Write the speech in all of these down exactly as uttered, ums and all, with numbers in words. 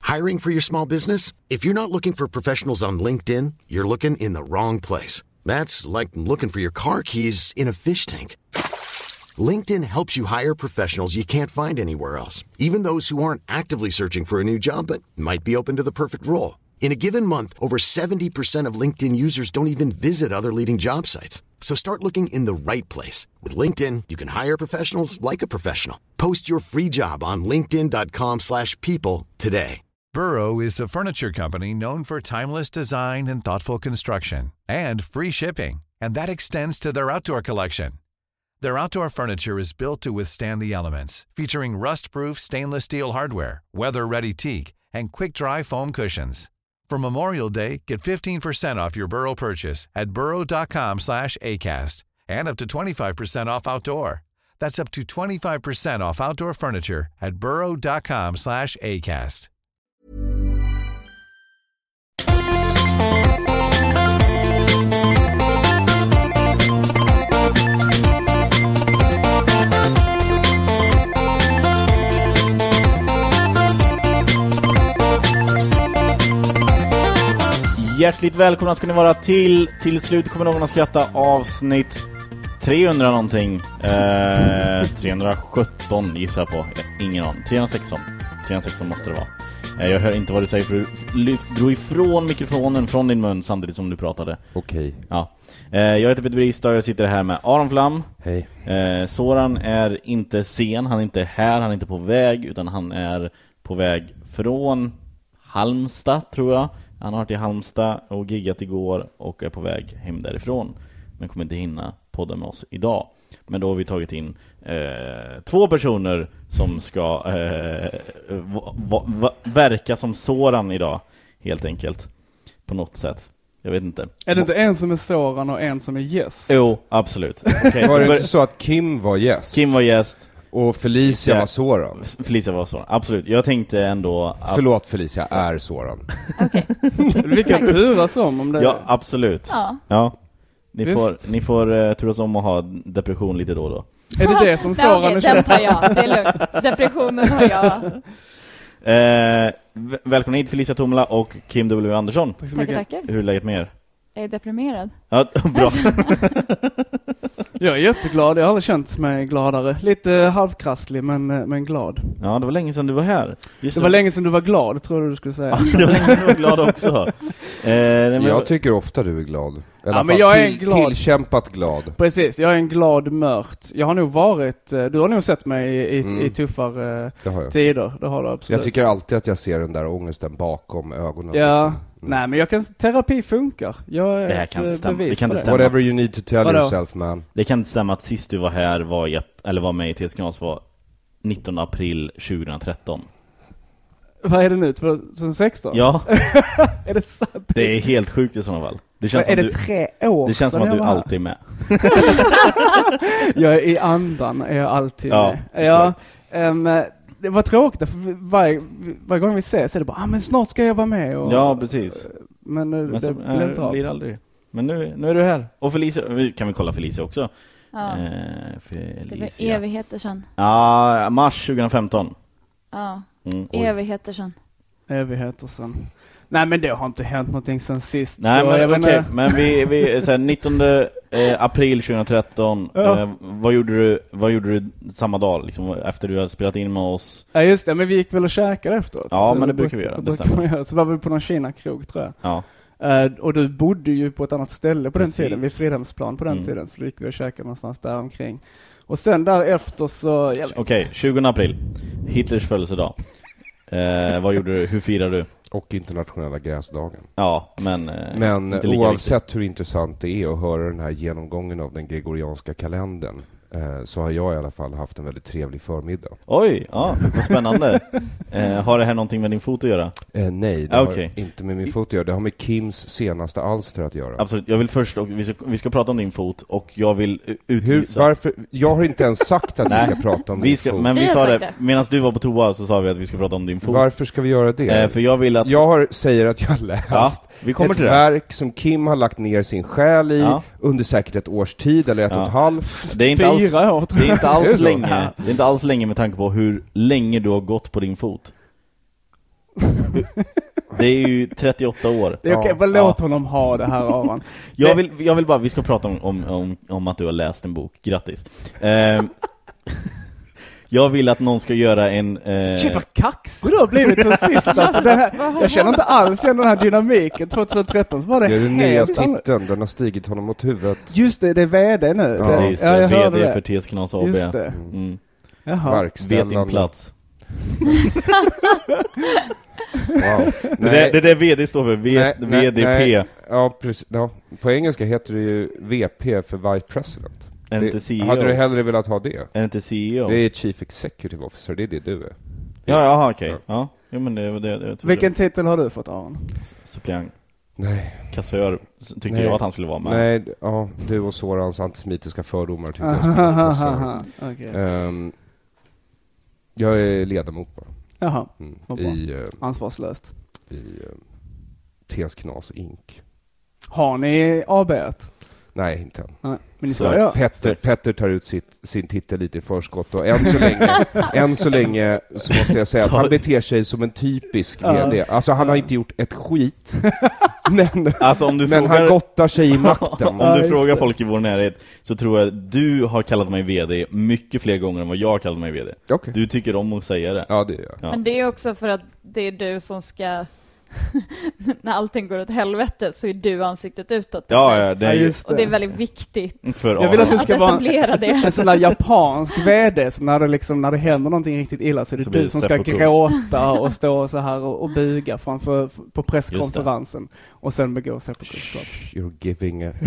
Hiring for your small business? If you're not looking for professionals on LinkedIn, you're looking in the wrong place. That's like looking for your car keys in a fish tank. LinkedIn helps you hire professionals you can't find anywhere else, even those who aren't actively searching for a new job but might be open to the perfect role. In a given month, over seventy percent of LinkedIn users don't even visit other leading job sites. So start looking in the right place. With LinkedIn, you can hire professionals like a professional. Post your free job on linkedin dot com slash people today. Burrow is a furniture company known for timeless design and thoughtful construction, and free shipping, and that extends to their outdoor collection. Their outdoor furniture is built to withstand the elements, featuring rust-proof stainless steel hardware, weather-ready teak, and quick-dry foam cushions. For Memorial Day, get fifteen percent off your Burrow purchase at burrow dot com slash acast, and up to twenty-five percent off outdoor. That's up to twenty-five percent off outdoor furniture at burrow dot com slash acast. Hjärtligt välkomna ska ni vara till Till slut kommer någon att skratta avsnitt trehundra någonting eh, trehundrasjutton gissar jag på. Ingen aning. trehundrasexton trehundrasexton måste det vara. eh, Jag hör inte vad du säger för du lyft, drog ifrån mikrofonen från din mun samtidigt som du pratade. Okej. Ja. eh, Jag heter Peter Bristad och jag sitter här med Aron Flam. Hej. eh, Soran är inte sen, han är inte här, han är inte på väg, utan han är på väg från Halmstad tror jag. Han har varit i Halmstad och giggat igår och är på väg hem därifrån. Men kommer inte hinna podda med oss idag. Men då har vi tagit in eh, två personer som ska eh, va, va, va, verka som Soran idag. Helt enkelt. På något sätt. Jag vet inte. Är det inte en som är Soran och en som är gäst? Jo, absolut. Okay. Var det inte så att Kim var gäst? Kim var gäst. Och Felicia ja. var Soran? Felicia var Soran, absolut. Jag tänkte ändå att... Förlåt Felicia, är Soran. Okej. Okay. Vi kan turas om om det. Ja, absolut. Ja. Ja. Ni Visst. får, ni får uh, turas om att ha depression lite då och då. Är det det som Soran okay, är? Den tar jag, det är lugnt. Depressionen har jag. Eh, välkomna hit Felicia Tomla och Kim W. Andersson. Tack så mycket. Tackar, tackar. Hur är läget med er? Jag är deprimerad. Ja, bra. Jag är jätteglad, jag har aldrig känt mig gladare. Lite halvkrasslig men, men glad. Ja, det var länge sedan du var här. Just det var länge sedan du var glad, tror du du skulle säga. Ja, det var länge sedan du var glad också. eh, men... Jag tycker ofta du är glad. Eller ja, men jag är till, glad. Tillkämpat glad. Precis, jag är en glad mört. Jag har nog varit, du har nog sett mig i, i, mm. i tuffare det har jag. tider. Det har du absolut. Jag tycker alltid att jag ser den där ångesten bakom ögonen. Ja, liksom. mm. nej men jag kan, terapi funkar. Jag är det här kan ett stämma. bevis det kan för det. det. Whatever you need to tell Vadå? yourself, man. Det kan inte stämma att sist du var här var i, eller var med i T S Knas var nittonde april tjugohundratretton. Vad är det nu? tjugohundrasexton? Ja. Är det sant? Det är helt sjukt i sådana fall. Det känns är som det du, tre år? Det känns som att du alltid är med. Jag är i andan, är jag alltid ja, med. Ja, um, det var tråkigt, för varje, varje gång vi ses så är det bara, ah, men snart ska jag vara med. Och, ja, precis. Men, men det så, blir inte av. blir aldrig. Men nu, nu är du här. Och Felicia, kan vi kolla Felicia också? Ja. Eh, Felicia. Det var evigheter sedan. Ja, mars tjugohundrafemton. Ja, mm, evigheter sedan. Evigheter sedan. Nej, men det har inte hänt någonting sen sist. Nej, så men jag okej, menar... men vi, vi så här, nittonde april tjugohundratretton. Ja. eh, vad gjorde du vad gjorde du samma dag liksom, efter du hade spelat in med oss? Ja, just det, men vi gick väl och käkade efteråt. Ja, så men det bruk, brukar vi göra. Det brukar man göra. Så var vi på någon Kina-krog, tror jag. Ja. Uh, och du bodde ju på ett annat ställe på Precis. den tiden, vid Fridhemsplan på den mm. tiden, så gick vi och käkade någonstans där omkring. Och sen därefter så... Okej, okay, tjugonde april. Hitlers födelsedag. Eh, vad gjorde du? Hur firade du? Och internationella gräsdagen. Ja, men... Eh, men inte lika oavsett viktigt. hur intressant det är att höra den här genomgången av den gregorianska kalendern, eh, så har jag i alla fall haft en väldigt trevlig förmiddag. Oj, ja, vad spännande. eh, har det här någonting med din fot att göra? Eh, nej, det ah, har okay. inte med min fot att göra. Det har med Kims senaste alster att göra. Absolut, jag vill först, och vi, ska, vi ska prata om din fot, och jag vill utvisa... Hur, varför? Jag har inte ens sagt att vi ska prata om vi din ska, fot. Men vi, vi sa det, det. medan du var på toa så sa vi att vi ska prata om din fot. Varför ska vi göra det? Eh, för jag vill att... Jag har, säger att jag har läst ja, vi kommer ett till det. verk som Kim har lagt ner sin själ i ja. under säkert ett års tid, eller ett ja. och ett halvt. Det är inte alls, Fyra år, det är inte alls är länge. Det är inte alls länge med tanke på hur länge du har gått på din fot. Det är ju trettioåtta år. Det är okej, bara låt honom ha det här Aron. Jag vill, jag vill bara, vi ska prata om, om, om, om att du har läst en bok. Grattis. Eh, jag vill att någon ska göra en... Eh... Shit, vad kaxig du har blivit sen sist. Alltså, den här, jag känner inte alls igen den här dynamiken. tjugohundratretton så var det, det är den nya helt titeln, den har stigit honom mot huvudet. Just det, det är vd nu. Ja. Det, Precis, ja, jag hörde vd det. för T S Knas A B. Just det. Mm. Jaha. Vet din plats. Wow. Det, där, det där vd står för v, nej, V D P. Nej. Ja, precis. Ja. På engelska heter det ju V P för Vice President. Är Det, inte C E O? hade du hellre velat ha det? Är inte C E O? Det är Chief Executive Officer, det är det du är. Ja, jaha, okej. Okay. Ja. Ja. Jo, men det, det, det, Vilken titel har du fått, Aron? Suppleant. Nej. Kassör tyckte Nej. jag att han skulle vara med. Nej, ja, du och Sorans antisemitiska fördomar tyckte jag skulle vara kassör. Okay. Um, jag är ledamot bara. Jaha, Mm. vad bra. I, uh, Ansvarslöst. i uh, T S Knas Incorporated. Har ni A B-et? Nej, inte än. Nej, men ni Så- ska göra. Petter, Petter tar ut sitt, sin titel lite i förskott och än så länge, än så länge så måste jag säga att han beter sig som en typisk Ja. vd. Alltså han har inte gjort ett skit, men, Alltså om du men frågar... han gottar sig i makten. Om Ja, du just frågar det. folk i vår närhet så tror jag att du har kallat mig vd mycket fler gånger än vad jag kallat mig vd. Okej. Du tycker om att säga det. Ja, det gör jag. Ja. Men det är också för att det är du som ska... när allting går åt helvete så är du ansiktet utåt. Ja, ja, det är Ja, ju just Och det är väldigt viktigt för Jag vill att du att ska vara etablera det. en sån där japansk vd som när det, liksom, när det händer någonting riktigt illa så är det Så blir du det som ska seppuku. gråta och stå så här och, och buga framför på presskonferensen och sen begå seppuku. You're giving a...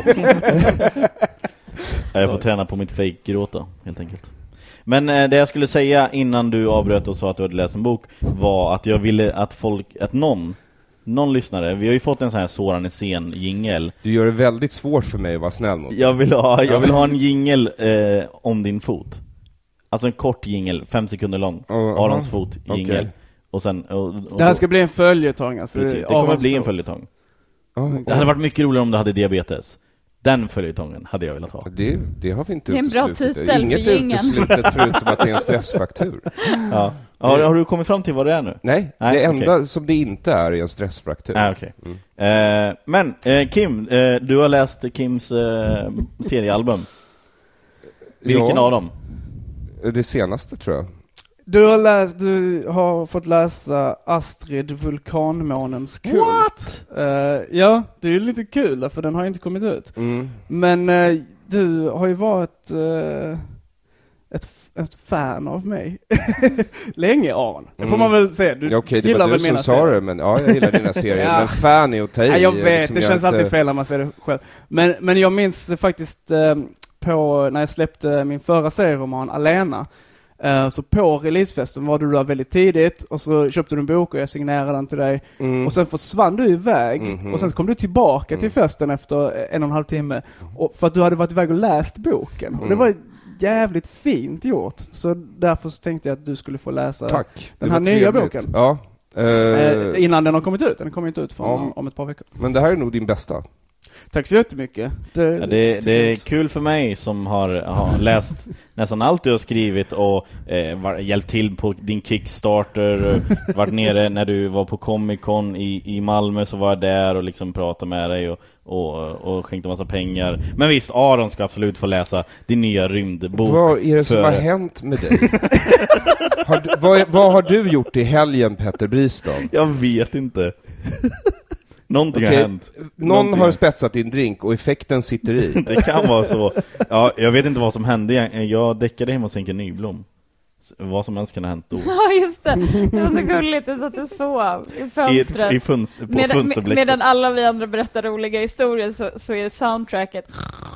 Ja, jag får träna på mitt fake-gråta, helt enkelt. Men eh, det jag skulle säga innan du avbröt och sa att du hade läst en bok var att jag ville att folk, att någon någon lyssnare, vi har ju fått en sån här Soran i scen jingel. Du gör det väldigt svårt för mig att vara snäll mot dig. Jag vill ha, jag vill ha en jingel eh, om din fot. Alltså en kort jingel, fem sekunder lång. Uh-huh. Arons fot jingel. Okej. Och sen och, och Det här då- ska bli en följetong. Alltså, precis, det kommer Arons att bli en fot. följetong. Ja, Det hade varit mycket roligare om du hade diabetes. Den följetongen hade jag velat ha. det, det har vi inte Det är en bra uteslutit. titel för Inget är jingeln. uteslutet förutom att det är en stressfraktur. Ja. Har, har du kommit fram till vad det är nu? Nej, Nej, det enda okej. som det inte är är en stressfraktur. Nej, okej. Mm. Eh, men eh, Kim, eh, du har läst Kims eh, seriealbum. Vilken Ja, av dem? Det senaste tror jag. Du har, läst, du har fått läsa Astrid Vulkanmånens kult. What? Uh, ja, det är ju lite kul för den har ju inte kommit ut. Mm. Men uh, du har ju varit uh, ett, ett fan av mig. Länge, Aron. Det får Mm. man väl säga. Du Ja, okej, det gillar var du väl som mina sa serier? det, men ja, jag gillar dina serier. Ja. Men fan är att ta i. Ja, jag vet, liksom, det jag känns inte- alltid fel när man säger det själv. Men, men jag minns faktiskt eh, på när jag släppte min förra serieroman Alena. Eh, så på releasefesten var du där väldigt tidigt och så köpte du en bok och jag signerade den till dig. Mm. Och sen försvann du iväg Mhm. och sen kom du tillbaka Mm. till festen efter en och en halv timme. Och för att du hade varit iväg och läst boken. Och det Mm. var jävligt fint gjort. Så därför så tänkte jag att du skulle få läsa Tack. den Det här var nya trevligt. boken. Ja. Eh, eh, innan den har kommit ut. Den kommer inte ut från, Ja. om, om ett par veckor. men det här är nog din bästa. Tack så jättemycket. Det, Ja, det, det är kul för mig som har, har läst nästan allt du har skrivit och eh, var, hjälpt till på din Kickstarter, varit nere när du var på Comic Con i, i Malmö, så var jag där och liksom pratade med dig och, och, och skänkte massa pengar. Men visst, Aron ska absolut få läsa din nya rymdbok. Vad är det som för- har hänt med dig? har du, vad, är- vad har du gjort i helgen, Petter Bristad? Jag vet inte. Någonting Okej, har hänt. Någon Någonting har spetsat din drink och effekten sitter i. Det kan vara så. Ja, jag vet inte vad som hände. Jag, jag däckade hem och Henke Nyblom. Vad som helst kan ha hänt då. Ja, just det. Det var så gulligt. Du satt och sov i I, fönstret. i fönster, på Medan, med, fönsterblecket. medan alla vi andra berättar roliga historier så, så är soundtracket...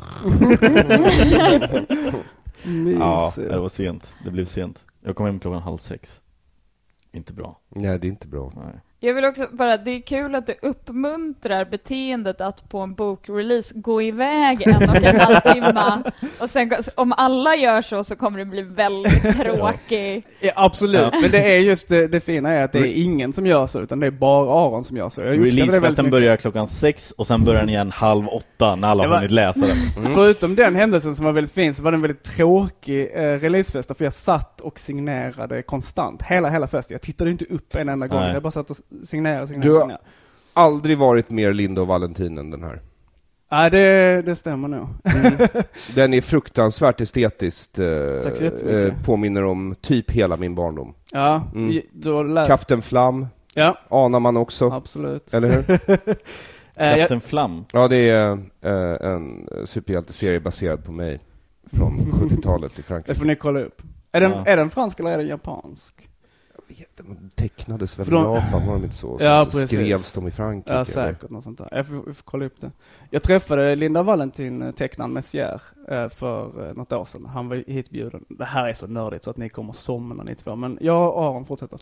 Ja, Mysigt. det var sent. Det blev sent. Jag kom hem klockan halv sex. Inte bra. Nej, det är inte bra. Nej. Jag vill också bara, det är kul att du uppmuntrar beteendet att på en bokrelease gå iväg en och en halv timme. Och sen, om alla gör så så kommer det bli väldigt tråkigt. Ja, absolut, ja. Men det är just det, det fina är att det är ingen som gör så, utan det är bara Aron som gör så. Releasefesten börjar klockan sex och sen börjar den igen halv åtta när alla har hunnit läsa den. Mm. Förutom den händelsen som var väldigt fin så var det en väldigt tråkig eh, releasefest, för jag satt och signerade konstant. Hela, hela festen. Jag tittade inte upp en enda gång. Nej. Jag bara satt och signerade, signerade, Du har signerade. aldrig varit mer Linda och Valentin än den här. Nej, det, det stämmer nog. Mm. Den är fruktansvärt estetiskt eh, eh, påminner om typ hela min barndom. Ja, mm. du läst... Kapten Flam. Ja. Anar man också. Absolut. Eller hur? Kapten Flam. Ja, det är eh, en superhjälteserie baserad på mig från sjuttiotalet i Frankrike. Det får ni kolla upp. Är den, ja. är den fransk eller är den japansk? De tecknades väl i de... Japan, var de inte så? Så, ja, så skrevs de i Frankrike. Ja, säkert, något sånt där. Jag får, jag får kolla upp det. Jag träffade Linda Valentin, tecknaren Messier, för något år sedan. Han var hitbjuden. Det här är så nördigt så att ni kommer somna ni två. Men jag och Aron fortsätter.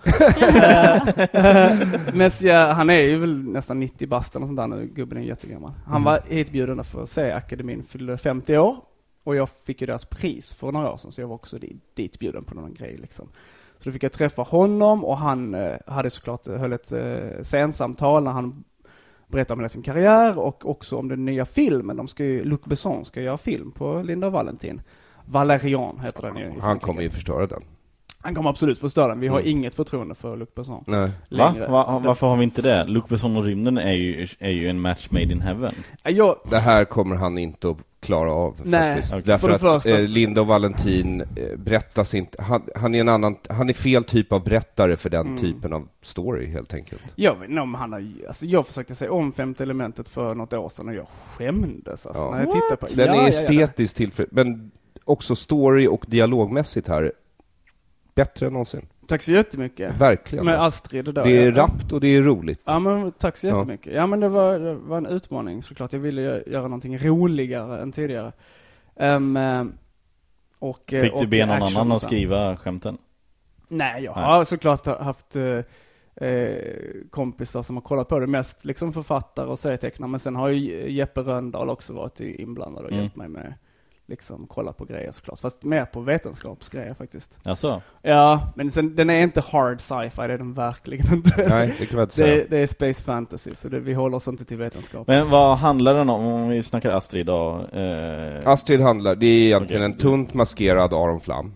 Messier, han är ju väl nästan nittio bast och sånt där nu. Gubben är jättegammal. Han mm. var hitbjuden för att se akademin fyllde femtio år. Och jag fick ju deras pris för några år sedan. Så jag var också ditbjuden på någon grej liksom. Så då fick jag träffa honom och han eh, hade såklart höll ett eh, scensamtal när han berättade om hela sin karriär och också om den nya filmen. De ska ju, Luc Besson ska göra film på Linda Valentin. Valerian heter den ju. Han kommer ju förstöra den. Han kommer absolut förstöra den. Vi har mm. inget förtroende för Luc Besson. Nej. Va? Va? Varför har vi inte det? Luc Besson och rymden är ju, är ju en match made in heaven. Jag... Det här kommer han inte att klara av. Nej. Faktiskt. Okay. Därför att första... eh, Linda och Valentin eh, berättas inte. Han, han är en annan, han är fel typ av berättare för den mm. typen av story helt enkelt. Jag vet inte om han har, alltså jag försökte se om Femte elementet för något år sedan och jag skämdes alltså, ja. när jag tittar på. Den ja, är estetiskt ja, ja. tillfred, men också story och dialogmässigt här bättre än någonsin. Tack så jättemycket. Verkligen. Med Astrid då. Det är rappt och det är roligt. Ja, men tack så jättemycket. Ja, ja men det var, det var en utmaning såklart. Jag ville göra, göra någonting roligare än tidigare. Um, och, Fick och du be någon annan att skriva skämten? Nej, jag har Nej. såklart haft eh, kompisar som har kollat på det. Mest liksom författare och serietecknare. Men sen har ju Jeppe Röndahl också varit inblandad och mm. hjälpt mig med liksom kolla på grejer såklart. Fast mer på vetenskapsgrejer faktiskt. Jaså? Ja, men sen, den är inte hard sci-fi, det är den verkligen inte. Nej, det kan man inte säga. Det, det är space fantasy, så det, vi håller oss inte till vetenskap. Men vad handlar den om, om vi snackar Astrid då? Eh... Astrid handlar, det är egentligen okay. en tunt maskerad Aron Flam.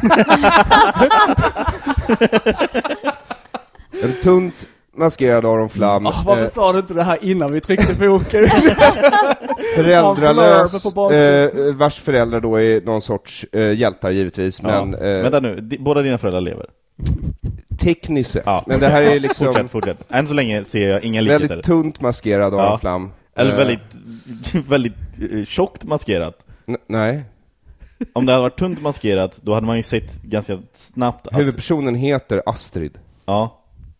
En tunt maskerad Aron Flam. Oh, varför eh, sa du inte det här innan vi tryckte boken? Föräldralös, eh, vars föräldrar då är någon sorts eh, hjältar givetvis. Ja. Men, eh, Vänta nu, D- båda dina föräldrar lever? Tekniskt sett. Ja. Men det här är liksom... fortsätt, fortsätt. Än så länge ser jag inga likheter. Väldigt tunt maskerad Aron ja. Flam. Eller eh. väldigt, väldigt uh, tjockt maskerat. N- nej. Om det hade varit tunt maskerat, då hade man ju sett ganska snabbt att... Huvudpersonen heter Astrid. Ja.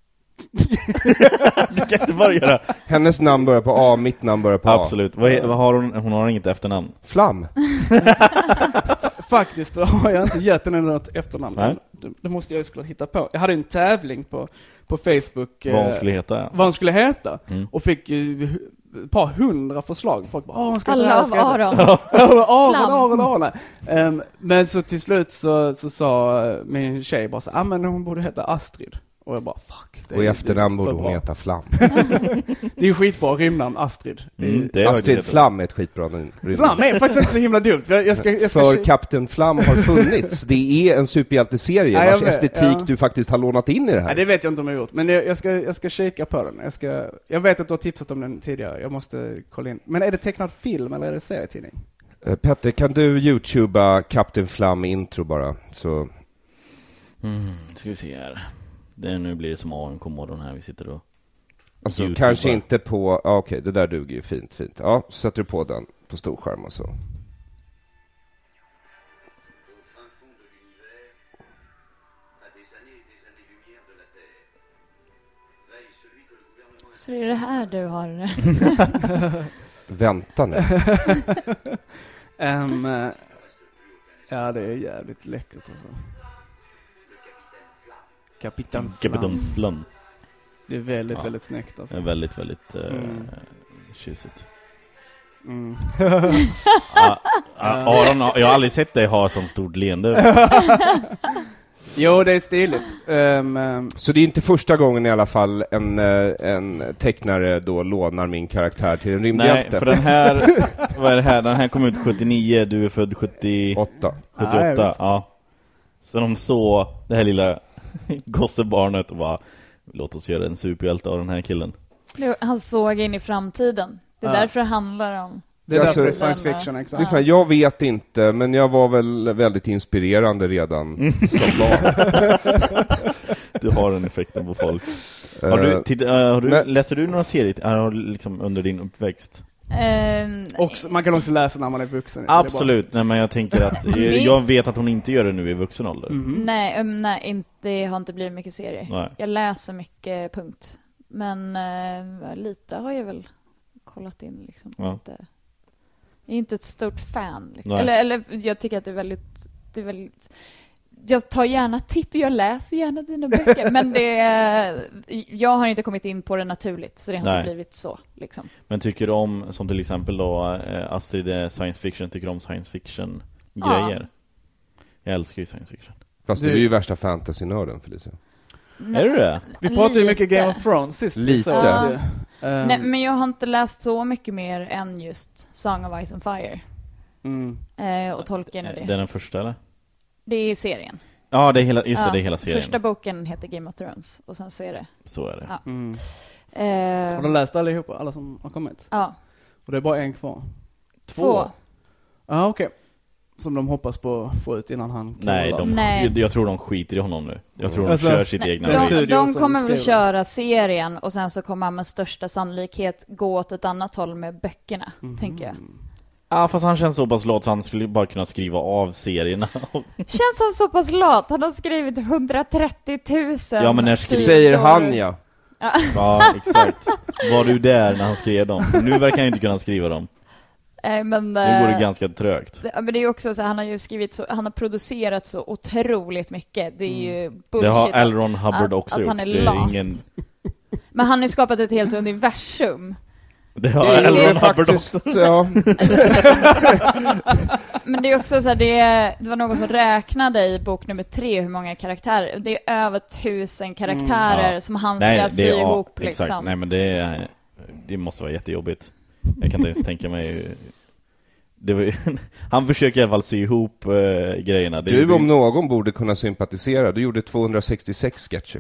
Det kan inte bara göra. Hennes namn börjar på A, mitt namn börjar på A. Absolut. Vad, är, vad har hon? Hon har inget efternamn. Flam. Faktiskt har jag inte gett henne något efternamn. Det, det måste jag ju såklart hitta på. Jag hade en tävling på, på Facebook. Vad hon skulle heta. Eh, vad hon skulle heta. Mm. Och fick ju ett par hundra förslag. Folk bara, hon ska alla av Aron. Aron, Aron, Aron. Um, men så till slut så, så sa min tjej bara så, ah, men hon borde heta Astrid. Och jag bara, fuck. Det och i efternamn borde hon heta Flam. Det är ju skitbra rymnamn, Astrid. Mm, det är Astrid Flam är ett skitbra rymnamn. Flam är faktiskt inte så himla dumt. Jag ska, jag ska För k- Kapten Flam har funnits. Det är en superhjälteserie vars vet, estetik ja. du faktiskt har lånat in i det här. Nej, det vet jag inte om jag har gjort. Men jag, jag, ska, jag ska kika på den. Jag, ska, jag vet att du har tipsat om den tidigare. Jag måste kolla in. Men är det tecknad film eller är det serietidning? Uh, Petter, kan du YouTubea Kapten Flam intro bara? Så... Mm, ska vi se här. Det, nu blir det som A M K-morgon här, vi sitter och alltså YouTuber. Kanske inte på, ja, okej, det där duger ju fint, fint. Ja, sätter du på den på storskärm och så. Så det är det här du har. Vänta nu. um, ja, det är jävligt läckert alltså. Kapitan Flam. Kapitan Flam. Det är väldigt, Ja. väldigt snyggt alltså. Det är väldigt, väldigt eh, Mm. tjusigt. Mm. Ja, ja, Aron, jag har aldrig sett dig ha sån stort leende. Jo, det är stiligt. Um, um, Så det är inte första gången i alla fall en, eh, en tecknare då lånar min karaktär till en Nej, rymdhjälte. för den här, vad är det här? Den här kom ut sjuttionio, du är född sjuttio, Åtta. sjuttioåtta. Nej, Ja. Så de såg det här lilla gossebarnet och bara, låt oss göra en superhjälte av den här killen. Han såg in i framtiden. Det är Ja. därför det handlar om. det är Alltså, därför det är science den, fiction, exakt. Lyssna, jag vet inte, men jag var väl väldigt inspirerande redan som barn. Du har den effekten på folk. Har du, Eh, titta, uh, har du, men- läser du några serier uh, har du liksom under din uppväxt? Ehm, Och man kan också läsa när man är vuxen. Det är bara- Absolut, nej, men jag tänker att Min- jag vet att hon inte gör det nu i vuxen ålder. Mhm. Nej, um, nej inte, det har inte blivit mycket serier. Nej. Jag läser mycket, punkt. Men eh, lite har jag väl kollat in liksom. Ja. Inte, jag är inte ett stort fan. Liksom. Nej. Eller, eller jag tycker att det är väldigt, det är väldigt... Jag tar gärna tipp, jag läser gärna dina böcker. Men det är, jag har inte kommit in på det naturligt. Så det har Nej. inte blivit så. Liksom. Men tycker du om, som till exempel då eh, Astrid är science fiction, tycker du om science fiction Ja. grejer? Jag älskar ju science fiction. Fast du är ju värsta fantasy-nörden, Felicia. Är du det? Vi pratade ju Lite. mycket Game of Thrones sist. Lite. Så, Ja. ehm, Nej, men jag har inte läst så mycket mer än just Song of Ice and Fire. mm. Eh, och Tolkien och Det det. är den första, eller? Det är serien. Ja, det är hela, just det, Ja, det är hela serien. Första boken heter Game of Thrones. Och sen så är det... Så är det. Ja. Mm. Eh, Har de läst allihopa, alla som har kommit? ja, Och det är bara en kvar. två. Ja, okej. Som de hoppas på att få ut innan han Nej, knallar. de, Nej. Jag, jag tror de skiter i honom nu. Jag tror Alltså, de kör sitt Nej, egna En de, race. studio de som kommer väl skriver. köra serien och sen så kommer han med största sannolikhet gå åt ett annat håll med böckerna, Mhm. tänker jag. Ja, fast han känns så pass lat så han skulle bara kunna skriva av serierna. Känns han så pass lat? Han har skrivit hundratrettio tusen Ja, men när sidor. Säger han, ja. Ja, exakt. Var du där när han skrev dem? Nu verkar han inte kunna skriva dem. Nej, men, Nu går det eh, ganska trögt. det- men det är ju också så, han har ju skrivit så, han har producerat så otroligt mycket. Det är ju bullshit. Det har L. Ron Hubbard att- också att gjort. han är Det är lat. ingen... Men han har ju skapat ett helt universum. Det har Det är L. ju Ron Hubbard faktiskt, också. ja. Men det är också så här, det, det var någon som räknade i bok nummer tre hur många karaktärer. Det är över tusen karaktärer Mm, ja. som han ska Nej, sy det är, ja, ihop exakt. liksom. Nej, men det, är, det måste vara jättejobbigt. Jag kan inte ens tänka mig... Det var, ju- han försöker i alla fall sy ihop uh, grejerna. Det, Du om någon borde kunna sympatisera. Du gjorde tvåhundrasextiosex sketcher.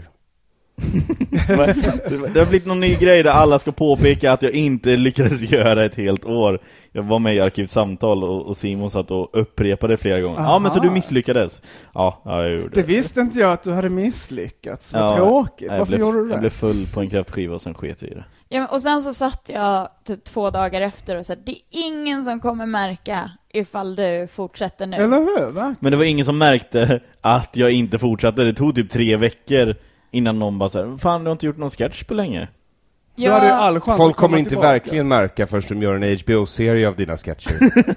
Det har blivit någon ny grej där alla ska påpeka att jag inte lyckades göra ett helt år. Jag var med i Arkivsamtal och, och Simon satt och upprepade flera gånger. Ja, men så Aha. du misslyckades. Ja, ja jag gjorde Det visste inte jag att du hade misslyckats. Vad Ja, tråkigt. jag Varför blev, gjorde du det? Jag blev full på en kräftskiva och sen sket jag i det. Ja, men- och sen så satt jag typ två dagar efter och sa det är ingen som kommer märka ifall du fortsätter nu. Eller hur? Va? Men det var ingen som märkte att jag inte fortsatte. Det tog typ tre veckor innan någon bara så här, fan, du har inte gjort någon sketch på länge. Du hade ju all chans Folk att komma kommer inte tillbaka. verkligen märka först de gör en H B O-serie av dina sketcher.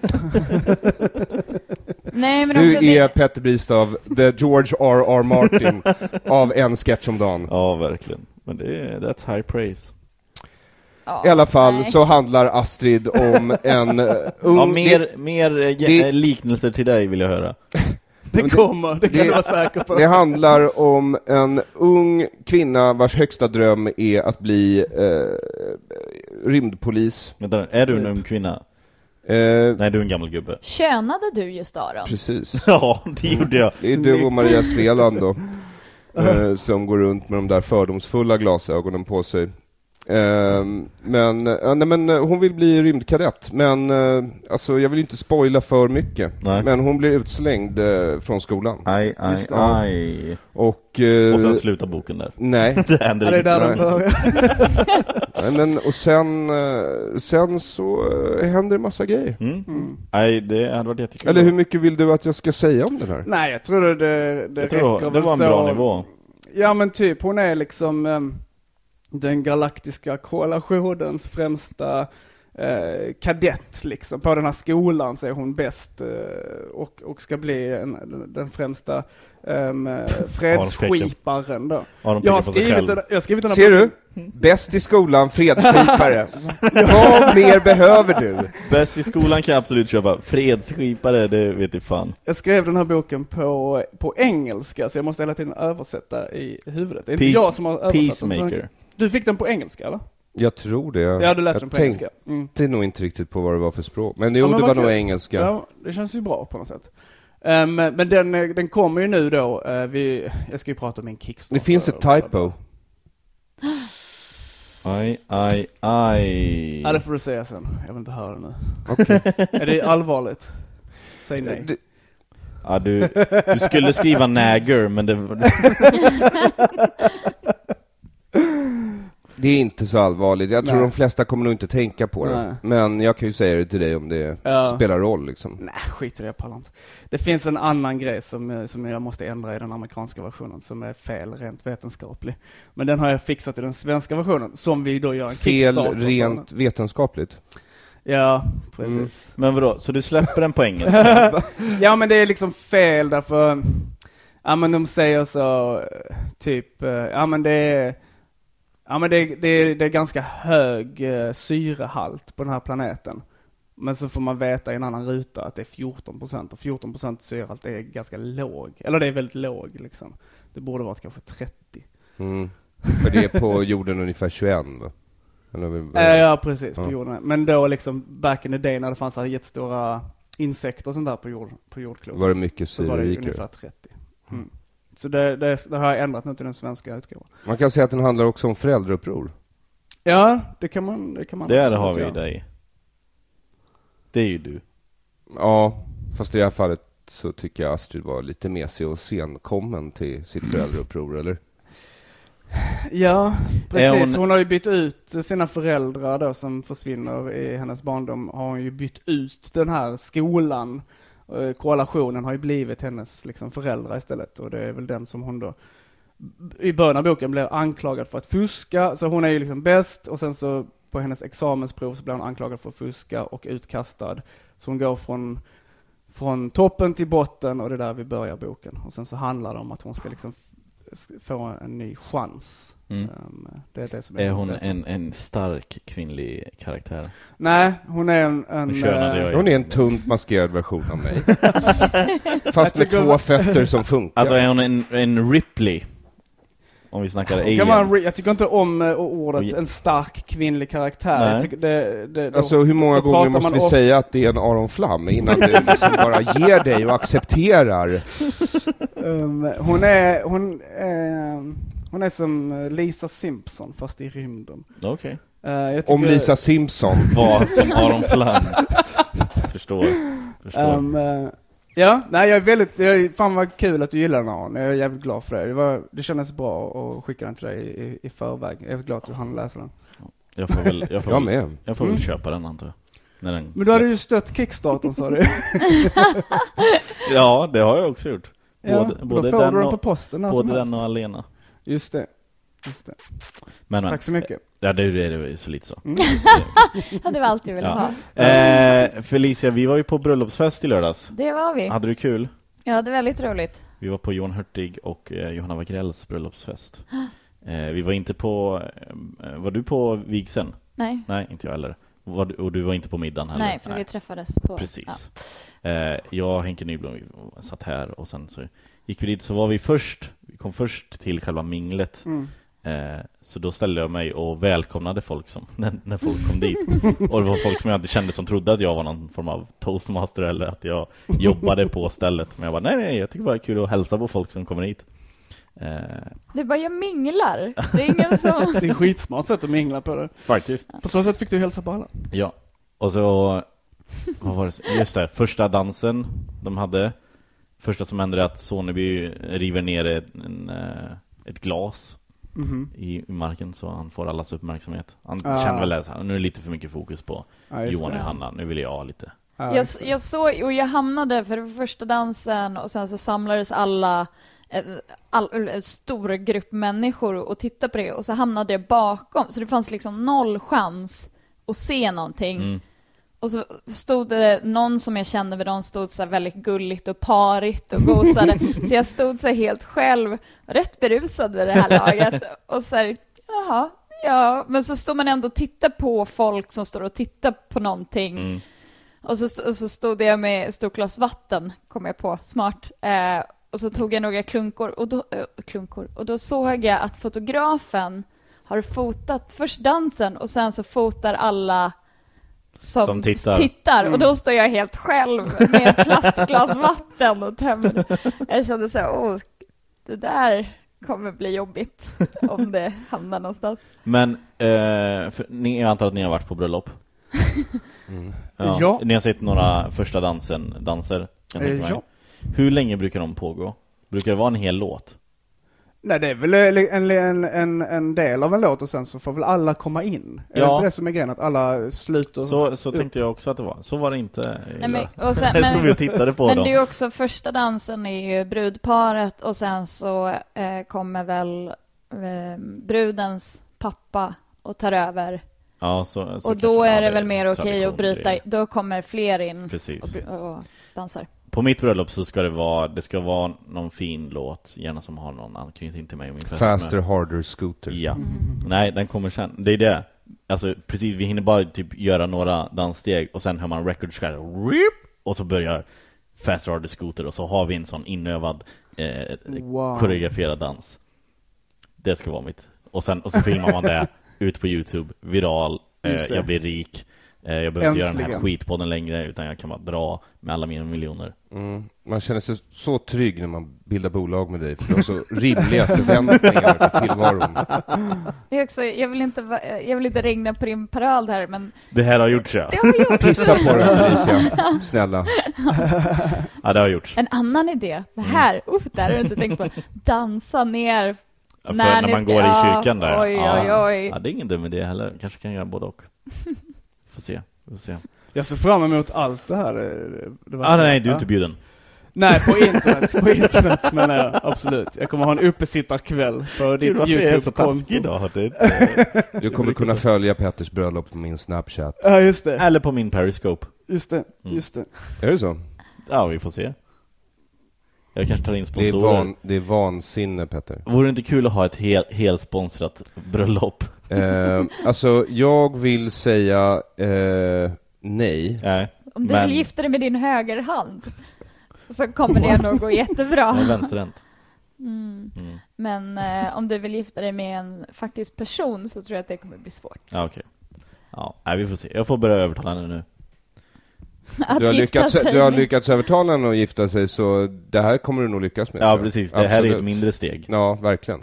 Nej, men Du också är det, Petter Bristav, the George R R. Martin av en sketch om dagen. Ja, verkligen. Men det är, that's high praise. ja, I alla fall nej. så handlar Astrid om en uh, ung... Ja, mer, mer eh, det- liknelser till dig vill jag höra. Det kommer, det kan det- du vara säker på. Det handlar om en ung kvinna vars högsta dröm är att bli eh, rymdpolis. Vänta, är du en ung kvinna? Eh, Nej, du är en gammal gubbe. Könade du just Aron? precis. Ja, det gjorde jag. Det är du och Maria Sveland då, eh, som går runt med de där fördomsfulla glasögonen på sig. Eh, men, ja, nej, men eh, hon vill bli rymdkadett, men eh, alltså, jag vill inte spoila för mycket. Nej. Men hon blir utslängd eh, från skolan. Aj, aj, Just, ja. aj. Och, eh, Och sen slutar boken där. nej. Det händer Ja, det är inte. där Nej. de börjar. Nej, men, och sen, eh, sen så eh, händer en massa grejer. Mm. Mm. Nej, det hade varit jättekul. Eller hur mycket vill du att jag ska säga om den här? Nej, jag tror det, det, det Jag tror räcker det väl var en så. bra nivå. Ja, men typ, hon är liksom um, den galaktiska koalitionens främsta eh, kadett liksom. På den här skolan så är hon bäst eh, och, och ska bli en, den främsta um, fredsskiparen då. Jag har skrivit den, jag har skrivit den här Ser du? Bäst i skolan, fredsskipare. Vad mer behöver du? Bäst i skolan kan jag absolut köpa. Fredsskipare, det vet jag fan. Jag skrev den här boken på, på engelska, så jag måste hela tiden översätta i huvudet. Det är inte Peace, jag som har översatt den. Peacemaker. Du fick den på engelska, eller? Jag tror det. Ja, du läste jag den på tänkte engelska. Mm. Det är nog inte riktigt på vad det var för språk. Men jo, Ja, men det var vad nog kul. engelska. Ja, det känns ju bra på något sätt. Um, men den, den kommer ju nu då. Uh, vi, jag ska ju prata om min Kickstarter. Det finns ett typo. Aj, aj, aj. Ja, det får du säga sen. Jag vill inte höra det nu. Okej. Är det allvarligt? Säg nej. Det- Ja, du, du skulle skriva Nagger, men det... Det är inte så allvarligt. Jag tror Nej. de flesta kommer nog inte tänka på det. Nej. Men jag kan ju säga det till dig om det Ja. spelar roll liksom. Nej, skit i det, jag pallar inte. Det finns en annan grej som, eh, som jag måste ändra i den amerikanska versionen som är fel rent vetenskaplig. Men den har jag fixat i den svenska versionen som vi då gör en Fel Kickstarter för. rent vetenskapligt. Ja, precis. Mm. Men vadå, så du släpper den på engelska? Ja, men det är liksom fel därför, ja men de säger så, typ, eh, ja men det är, ja men det, det, är, det är ganska hög eh, syrehalt på den här planeten. Men så får man veta i en annan ruta att det är fjorton procent, och fjorton procent syrehalt är ganska låg. Eller det är väldigt låg liksom. Det borde vara kanske trettio. Mm. För det är på jorden ungefär tjugoett, va? Eller, Äh, ja, precis, på Ja. jorden. Men då liksom back in the day när det fanns så här jättestora insekter och sånt där på, jord, på jordklotet. var det mycket Så var det syre i ungefär trettio. Mm. Så det, det, det har jag ändrat nu till den svenska utgåvan. Man kan säga att den handlar också om föräldrauppror. Ja, det kan man, det kan man Där absolut har vi göra. dig. Det är ju du. Ja, fast i det här fallet så tycker jag Astrid var lite mesig och senkommen till sitt föräldrauppror, eller? Ja, Är precis. hon- Hon... har ju bytt ut sina föräldrar då som försvinner i hennes barndom. Har hon ju bytt ut den här skolan. Eh, Koalitionen har ju blivit hennes liksom, föräldrar istället. Och det är väl den som hon då i början av boken blev anklagad för att fuska. Så hon är ju liksom bäst, och sen så på hennes examensprov så blir hon anklagad för att fuska och utkastad. Så hon går från, från toppen till botten, och det är där vi börjar boken. Och sen så handlar det om att hon ska liksom f- få en ny chans. Mm. Um, det är det som är, Är hon intressen. en, en stark kvinnlig karaktär? Nej, hon är en... en Nu könade eh, jag. Hon är en tunt maskerad version av mig. Fast med Jag tycker- två fötter som funkar. Alltså är hon en, en Ripley? Om vi snackar hon alien. kan vara en re- jag tycker inte om uh, ordet Oj. en stark kvinnlig karaktär. Nej. Jag tycker det, det, då, Alltså hur många då gånger pratar måste man vi of- säga att det är en Aron Flam innan du liksom bara ger dig och accepterar? um, hon är hon är, hon är som Lisa Simpson fast i rymden. Okej. Uh, jag tycker, Om Lisa Simpson. Vad som Aron Flam. Förstår. Förstår. Um, uh, ja, nej jag är väldigt, jag är, fan vad kul att du gillar den här. Jag är jävligt glad för det. Det, var, det kändes bra att skicka den till dig i, i, i förväg. Jag är glad att du hann läsa den. Jag får väl, jag får Jag väl, med. jag får väl Mm. köpa den, antar jag. När den Men du hade ju stött Kickstarten, sa du. Ja, det har jag också gjort. Ja, Både, och både då får den du den och, på posten när som både helst. den och Alena. Just det. Just det. Men, men, Tack så mycket. Ja, det är det, det är så lite så. Mm. Ja, det var allt du ville Ja. ha. Eh, Felicia, vi var ju på bröllopsfest i lördags. Det var vi. Hade du kul? Ja, det var väldigt roligt. Vi var på Johan Hurtig och eh, Johanna Wagrells bröllopsfest. Eh, vi var inte på... Eh, var du på vigseln? Nej. Nej, inte jag heller. Var du, och du var inte på middagen heller? Nej, för vi träffades på... Precis. Eh, jag och Henke Nyblom vi satt här och sen så gick vi dit, så var vi först. Vi kom först till själva minglet. Mm. Eh, så då ställde jag mig och välkomnade folk som, när, när folk kom dit. Och det var folk som jag inte kände som trodde att jag var någon form av toastmaster eller att jag jobbade på stället. Men jag bara, nej, nej, jag tycker bara det är kul att hälsa på folk som kommer hit. Eh, Det är bara, jag minglar. Det är ingen som... Det är skitsmart sätt att mingla på det. faktiskt. På så sätt fick du hälsa på alla. Ja. Och så, vad var det? Just det, första dansen de hade. Första som hände är att Soneby river ner en, ett glas Mhm. i marken så han får allas uppmärksamhet. Han Ah. känner väl det så här, nu är det lite för mycket fokus på Ja, just Johan och det. Hanna. Nu vill jag ha lite. Ja, Jag, just det. jag såg, och jag hamnade för det var första dansen och sen så samlades alla eh, all, en stor grupp människor och tittade på det och så hamnade jag bakom, så det fanns liksom noll chans och se någonting. Mm. Och så stod det någon som jag kände vid dem stod så här väldigt gulligt och parigt och gosade. Så jag stod så här helt själv, rätt berusad vid det här laget. Och så här, jaha, ja. Men så står man ändå och tittar på folk som står och tittar på någonting. Mm. Och, så st- och så stod jag med ett stort glas vatten, kom jag på, smart. Eh, och så tog jag några klunkor och, då, äh, klunkor. och då såg jag att fotografen har fotat först dansen och sen så fotar alla som, Som tittar. tittar. Och då står jag helt själv med ett plastglas vatten och tömmer. Jag kände så här, åh, det där kommer bli jobbigt om det hamnar någonstans. Men eh, för, ni, jag antar att ni har varit på bröllop. Mm. Ja. Ja. Ni har sett några första dansen, danser. Jag tänker Eh, mig. ja. Hur länge brukar de pågå? Brukar det vara en hel låt? Nej, det är väl en, en, en, en del av en låt och sen så får väl alla komma in. Är Ja. det inte det som är grejen? Att alla sluter Så, så upp? tänkte jag också att det var. Så var det inte. Nej, men, och sen, Jag stod vi men, och tittade på men dem. det är ju också första dansen är ju brudparet och sen så eh, kommer väl eh, brudens pappa och tar över. Ja, så, så Och då kanske- är det ja, väl mer okej tradition, att bryta, det är- då kommer fler in Precis. och, bry- och dansar. På mitt bröllop så ska det vara, det ska vara någon fin låt, gärna som har någon anknytning till mig och min fästmö. Faster, harder, scooter. Ja. Nej, den kommer sen. Det är det. Alltså precis, vi hinner bara typ göra några danssteg och sen hör man record scratch och så börjar Faster, harder, scooter och så har vi en sån inövad eh, Wow. koreograferad dans. Det ska vara mitt. Och sen och så filmar man det ut på YouTube, viral. Eh, Just det. jag blir rik. Eh, jag behöver inte göra den här Äntligen. skitpodden längre utan jag kan bara dra med alla mina miljoner. Mm. Man känner sig så trygg när man bildar bolag med dig, för du har så rimliga förväntningar på tillvaron. Det är också, jag vill inte, va- jag vill inte regna på din parad här, men Det här har gjorts, ja. det har gjort. Pissa på den, Felicia. Snälla. Ja, det har gjorts. En annan idé, det här, uh, där har du inte tänkt på. Dansa ner. Ja, för när när ni man ska- går i ja, kyrkan där. oj, ja. oj, oj. Ja, det är ingen dum idé heller. Kanske kan göra både och. Får se. Får se. Jag ser fram emot allt det här. Det- det var- Ah, nej, du är Ja. inte bjuden. Nej, på internet. På internet menar jag, absolut. Jag kommer ha en uppesittarkväll på ditt YouTube-konto. då. Du kommer kunna följa Petters bröllop på min Snapchat. Ja, just det. Eller på min Periscope. Just det, Mm. just det. Är det så? Ja, vi får se. Jag kanske tar in Det är, sponsorer. van, det är vansinne, Petter. Vore det inte kul att ha ett hel, helt sponsrat bröllop? Eh, alltså, jag vill säga eh, nej. Nej. Om du Men- vill gifta dig med din högerhand så kommer det nog gå jättebra. Jag är vänsterhänt. Mm. Mm. Men eh, om du vill gifta dig med en faktisk person så tror jag att det kommer bli svårt. Ja, okej. Ja, nej, vi får se. Jag får börja övertala henne nu. Att Du har, gifta lyckats, sig du har med- lyckats övertala henne att gifta sig, så det här kommer du nog lyckas med. Ja, tror jag. precis. Det här är Absolut. ett mindre steg. Ja, verkligen.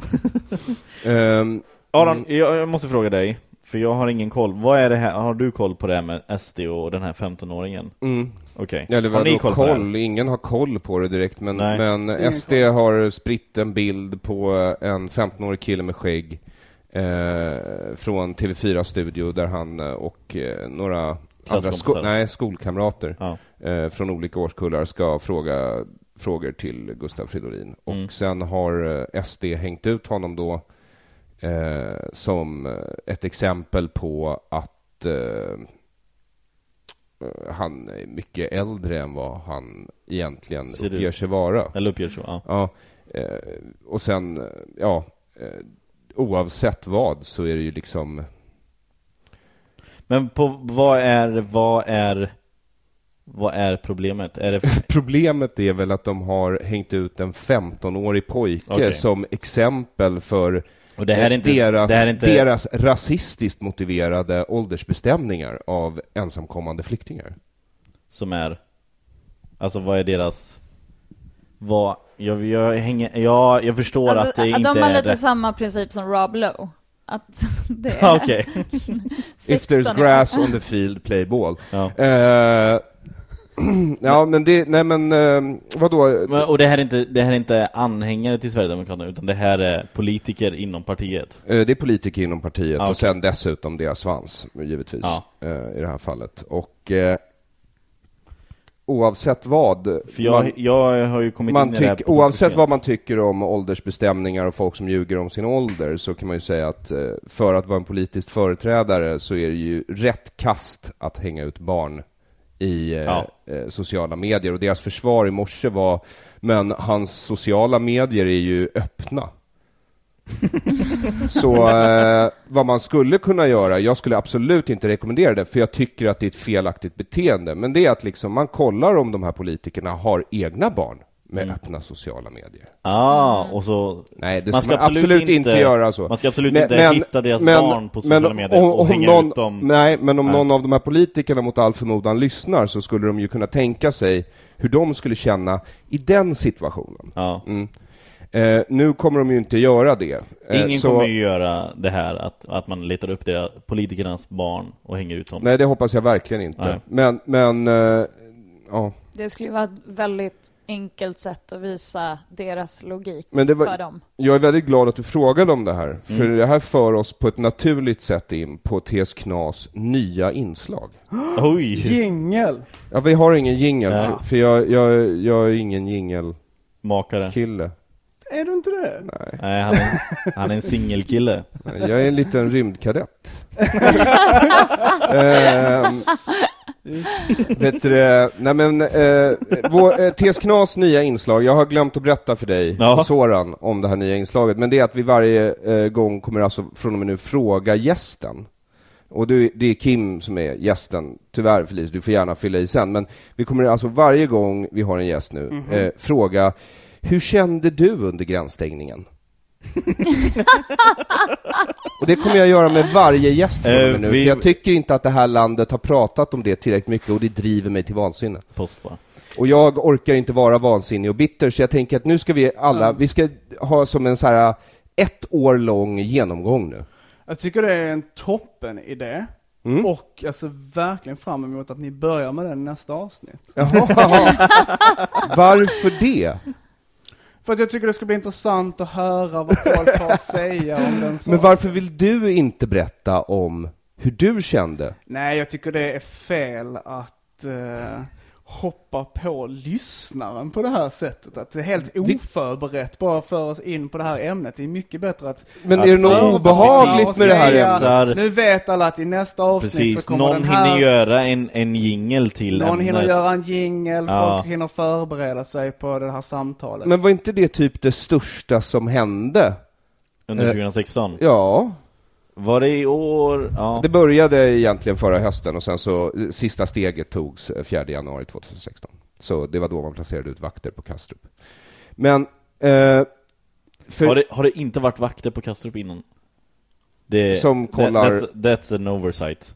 um, Aron, jag, jag måste fråga dig. För jag har ingen koll. Vad är det här? Har du koll på det här med S D och den här femtonåringen? mm. Okej. Eller Har vad ni då koll på det här? koll? Ingen har koll på det direkt, men, Nej. men S D har spritt en bild på en femtonårig kille med skägg eh, från T V fyra-studio där han eh, och eh, några andra Klasskompisar. sko- nej, skolkamrater Ja. eh, från olika årskullar ska fråga frågor till Gustav Fridolin. Och Mm. sen har eh, S D hängt ut honom då eh, som eh, ett exempel på att eh, han är mycket äldre än vad han egentligen Ser uppger ut. sig vara. Eller uppger så, ja. Ja, eh, och sen, eh, ja, eh, oavsett vad så är det ju liksom... Men på, vad är, vad är, vad är problemet? Är det... Problemet är väl att de har hängt ut en femtonårig pojke Okej. som exempel för Och det här är inte, deras, det här är inte... deras rasistiskt motiverade åldersbestämningar av ensamkommande flyktingar. som är, alltså vad är deras, vad, jag, jag hänger, ja, jag förstår Alltså, att det inte de har är lite det. samma princip som Rob Lowe. Att det är Ja, okej. If sexton there's grass on the field, play ball. Ja. Eh, ja, men det, nej men, eh, vadå? Men, och det här är inte, det här är inte anhängare till Sverigedemokraterna, utan det här är politiker inom partiet. Eh, det är politiker inom partiet Ah, och okej. sen dessutom deras svans, givetvis, Ja. eh, i det här fallet. Och eh, oavsett vad. För jag, man, jag har ju kommit man in i det här tyck, på oavsett vad man tycker om åldersbestämningar och folk som ljuger om sin ålder, så kan man ju säga att eh, för att vara en politisk företrädare så är det ju rätt kast att hänga ut barn i eh, ja. eh, sociala medier. Och deras försvar i morse var, men hans sociala medier är ju öppna. Så eh, vad man skulle kunna göra, jag skulle absolut inte rekommendera det, för jag tycker att det är ett felaktigt beteende, men det är att liksom man kollar om de här politikerna har egna barn med mm. öppna sociala medier. Ah, och så nej, det man ska man absolut, absolut inte, inte göra så. Man ska absolut men, inte men, hitta deras men, barn på sociala men, medier om, och om hänga någon, ut dem. Nej, men om nej. någon av de här politikerna mot all förmodan lyssnar, så skulle de ju kunna tänka sig hur de skulle känna i den situationen. Ja. Mm. Eh, nu kommer de ju inte göra det. Eh, Ingen så... kommer ju göra det här att, att man letar upp deras, politikernas barn och hänger ut dem. Nej, det hoppas jag verkligen inte. Nej. Men, men eh, ja. Det skulle ju vara ett väldigt enkelt sätt att visa deras logik men det var, för dem. Jag är väldigt glad att du frågade om det här. Mm. För det här för oss på ett naturligt sätt in på T S Knas nya inslag. Oj! Jingel! Ja, vi har ingen jingel. Ja. För, för jag, jag, jag är ingen jingel-makare. Kille. Är du inte det? Nej, Nej han, är, han är en singelkille. Jag är en liten rymdkadett. ehm, vet du, nej men eh, vår, eh, T S Knas nya inslag, jag har glömt att berätta för dig, ja. Soran, om det här nya inslaget, men det är att vi varje eh, gång kommer alltså från och med nu fråga gästen. Och det, det är Kim som är gästen, tyvärr Felice, du får gärna fylla i sen, men vi kommer alltså varje gång vi har en gäst nu mm-hmm. eh, fråga: hur kände du under gränsstängningen? Och det kommer jag göra med varje gäst från uh, nu, vi... för jag tycker inte att det här landet har pratat om det tillräckligt mycket, och det driver mig till vansinne. Post bara. Och jag orkar inte vara vansinnig och bitter, så jag tänker att nu ska vi alla, mm. vi ska ha som en så här ett år lång genomgång nu. Jag tycker det är en toppen idé. Mm. Och alltså verkligen fram emot att ni börjar med den nästa avsnitt. Jaha. Varför det? För att jag tycker det ska bli intressant att höra vad folk har att säga om den saken. Men varför vill du inte berätta om hur du kände? Nej, jag tycker det är fel att uh, hoppa på lyssnaren på det här sättet. Att det är helt oförberett bara för oss in på det här ämnet. Det är mycket bättre att... Men är det något obehagligt med det här ämnet? Nu vet alla att i nästa avsnitt Precis. så kommer någon den här... hinner göra en, en jingle till Någon ämnet. hinner göra en jingle, ja. folk hinner förbereda sig på det här samtalet. Men var inte det typ det största som hände? Under tjugohundrasexton? Eh, ja. Var det i år? Ja. Det började egentligen förra hösten, och sen så sista steget togs fjärde januari tjugohundrasexton. Så det var då man placerade ut vakter på Kastrup. Men eh, för... har, det, har det inte varit vakter på Kastrup innan? Det, som kollar... That, that's, that's an oversight.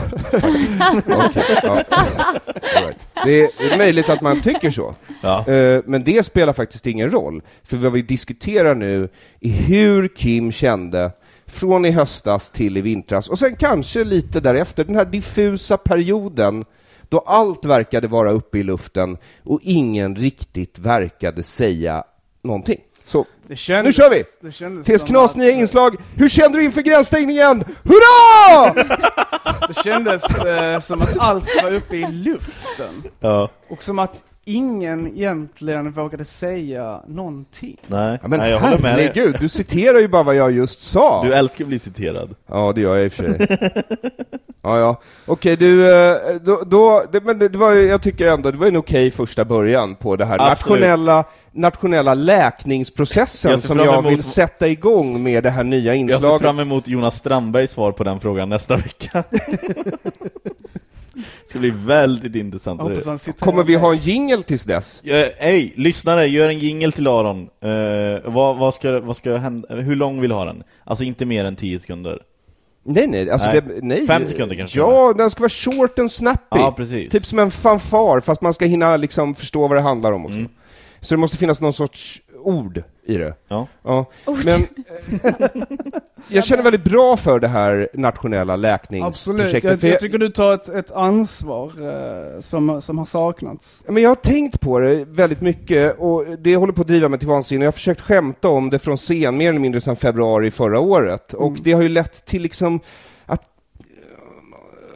okay, ja. All right. Det är möjligt att man tycker så. Ja. Eh, men det spelar faktiskt ingen roll. För vad vi diskuterar nu är hur Kim kände från i höstas till i vintras, och sen kanske lite därefter, den här diffusa perioden då allt verkade vara uppe i luften och ingen riktigt verkade säga någonting. Så, det kändes, nu kör vi! T S Knas nya inslag. Hur kände du inför gränsstängningen? Hurra! Det kändes eh, som att allt var uppe i luften. Ja. Och som att ingen egentligen vågade säga någonting. Nej, ja, men Nej jag håller med dig. Gud, du citerar ju bara vad jag just sa. Du älskar att bli citerad. Ja, det gör jag i och för sig. Ja, ja. Okej, du, då, då det, men det var, jag tycker ändå, det var en okej första början på det här nationella, nationella läkningsprocessen jag som jag emot... vill sätta igång med det här nya inslaget. Jag ser fram emot Jonas Strandbergs svar på den frågan nästa vecka. Det ska bli väldigt intressant. Kommer vi ha en jingle tills dess? Hej, hey, lyssnare, gör en jingle till Aron. Uh, vad, vad, ska, vad ska hända? Hur lång vill ha den? Alltså inte mer än tio sekunder. Nej, nej, alltså nej. Det, nej. Fem sekunder kanske. Ja, den ska vara short and snappy. Ja, precis. Typ som en fanfar, fast man ska hinna liksom förstå vad det handlar om också. Mm. Så det måste finnas någon sorts ord i det. Ja. Ja. Men jag känner väldigt bra för det här nationella läkningsprojektet. Absolut, jag, jag tycker du tar ett, ett ansvar eh, som, som har saknats. Men jag har tänkt på det väldigt mycket, och det håller på att driva mig till vansinne. Jag har försökt skämta om det från scen mer eller mindre sedan februari förra året. Mm. Och det har ju lett till liksom att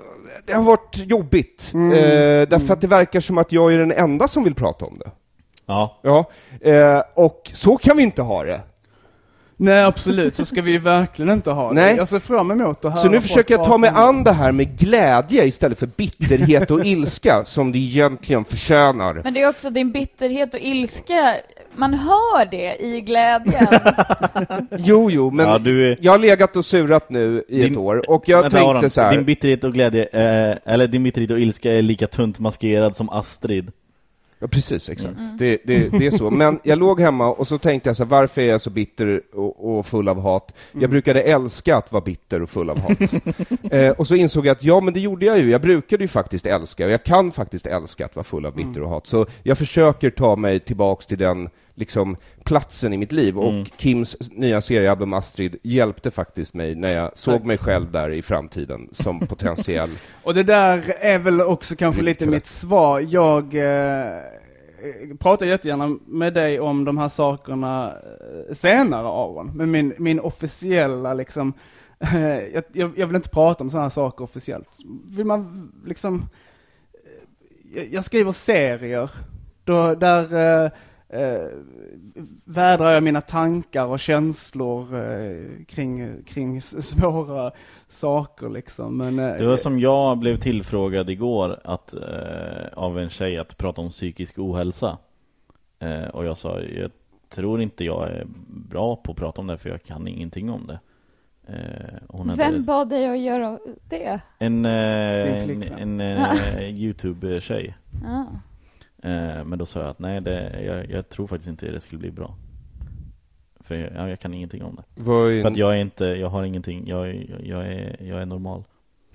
det har varit jobbigt. Mm. Eh, därför att det verkar som att jag är den enda som vill prata om det. Ja. Ja. Eh, och så kan vi inte ha det. Nej, absolut. Så ska vi verkligen inte ha det. Nej. Jag ser fram emot att höra. Så nu försöker jag ta mig prata om an det här med glädje istället för bitterhet och ilska som det egentligen förtjänar. Men det är också din bitterhet och ilska. Man hör det i glädjen. Jo, jo, men Ja, du är- jag har legat och surat nu i Din- ett år och jag Vänta, tänkte Aron, så här. din bitterhet och glädje, eh, eller din bitterhet och ilska är lika tunt maskerad som Astrid. Ja, precis, exakt. Mm. Det, det, det är så. Men jag låg hemma och så tänkte jag så här, varför är jag så bitter och, och full av hat? Jag Mm. brukade älska att vara bitter och full av hat. eh, och så insåg jag att ja, men det gjorde jag ju. Jag brukade ju faktiskt älska, och jag kan faktiskt älska att vara full av bitter Mm. och hat. Så jag försöker ta mig tillbaks till den liksom platsen i mitt liv. Mm. Och Kims nya seriealbum Astrid hjälpte faktiskt mig när jag såg Tack. mig själv där i framtiden som potentiell. Och det där är väl också kanske lite mitt svar. Jag eh, pratar jättegärna med dig om de här sakerna eh, senare, Aron. Men min, min officiella liksom, eh, jag, jag, jag vill inte prata om sådana här saker officiellt. Vill man liksom, eh, jag, jag skriver serier då, där eh, eh, vädrar jag mina tankar och känslor eh, kring, kring s- svåra saker liksom. Men, eh, Det var som jag blev tillfrågad igår att, eh, av en tjej att prata om psykisk ohälsa. Eh, och jag sa, jag tror inte jag är bra på att prata om det, för jag kan ingenting om det. Eh, hon hade Vem bad dig att göra det? en, eh, Din en, flickvän. en eh, YouTube-tjej. Ja. Eh, men då sa jag att nej, det, jag, jag tror faktiskt inte det skulle bli bra. För jag, ja, jag kan ingenting om det. Vad är- För att jag är inte, jag har ingenting, jag, är- jag, är, jag är normal.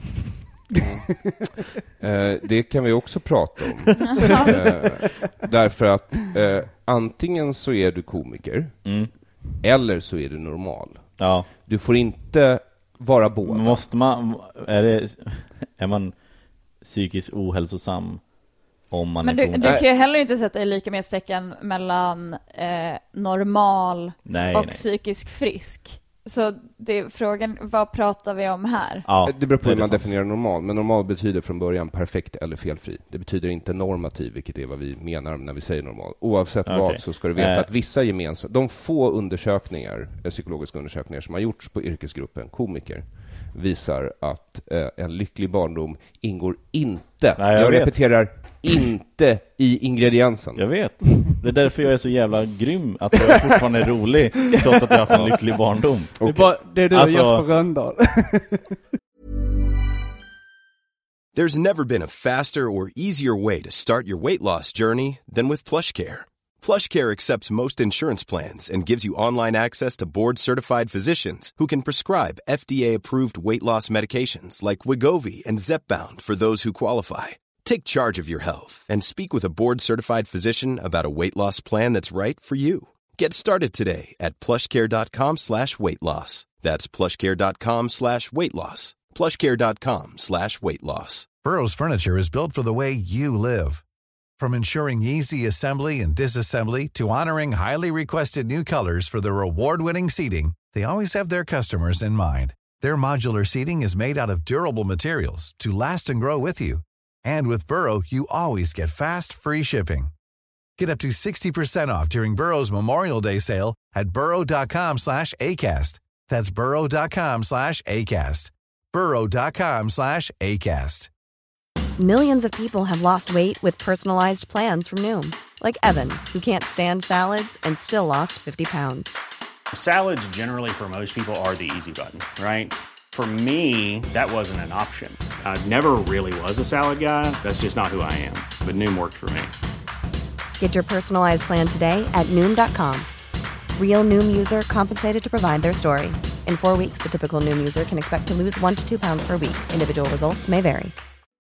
Eh, det kan vi också prata om. eh, därför att eh, antingen så är du komiker Mm. eller så är du normal. Ja. Du får inte vara båda. Måste man, är det, är man psykiskt ohälsosam om man Men är du, komiker? du kan ju heller inte sätta i lika med tecken mellan eh, normal Nej, och nej. psykisk frisk. Så det är frågan, vad pratar vi om här? Ja, Det beror på är hur man sant. definierar normal. Men normal betyder från början perfekt eller felfri. Det betyder inte normativ, vilket är vad vi menar när vi säger normal. Oavsett Okej. vad så ska du veta Eh. att vissa gemensamma, de få undersökningar, eh, psykologiska undersökningar som har gjorts på yrkesgruppen komiker, visar att eh, en lycklig barndom ingår inte, Nej, jag jag vet. repeterar, inte i ingrediensen. Jag vet. Det är därför jag är så jävla grym, att jag fortfarande är rolig trots att jag har haft en lycklig barndom. det, är bara, det är du Alltså- och Jesper Rönndahl. There's never been a faster or easier way to start your weight loss journey than with PlushCare. PlushCare accepts most insurance plans and gives you online access to board-certified physicians who can prescribe F D A-approved weight loss medications like Wegovy and Zepbound for those who qualify. Take charge of your health and speak with a board-certified physician about a weight loss plan that's right for you. Get started today at plushcare.com slash weight loss. That's plushcare.com slash weight loss. plushcare.com slash weight loss. Burrow's furniture is built for the way you live. From ensuring easy assembly and disassembly to honoring highly requested new colors for their award-winning seating, they always have their customers in mind. Their modular seating is made out of durable materials to last and grow with you. And with Burrow, you always get fast, free shipping. Get up to sixty percent off during Burrow's Memorial Day sale at burrow.com slash ACAST. That's burrow.com slash ACAST. burrow.com slash ACAST. Millions of people have lost weight with personalized plans from Noom. Like Evan, who can't stand salads and still lost fifty pounds. Salads generally for most people are the easy button, right? For me, that wasn't an option. I never really was a salad guy. That's just not who I am. But Noom worked for me. Get your personalized plan today at Noom dot com. Real Noom user compensated to provide their story. In four weeks, the typical Noom user can expect to lose one to two pounds per week. Individual results may vary.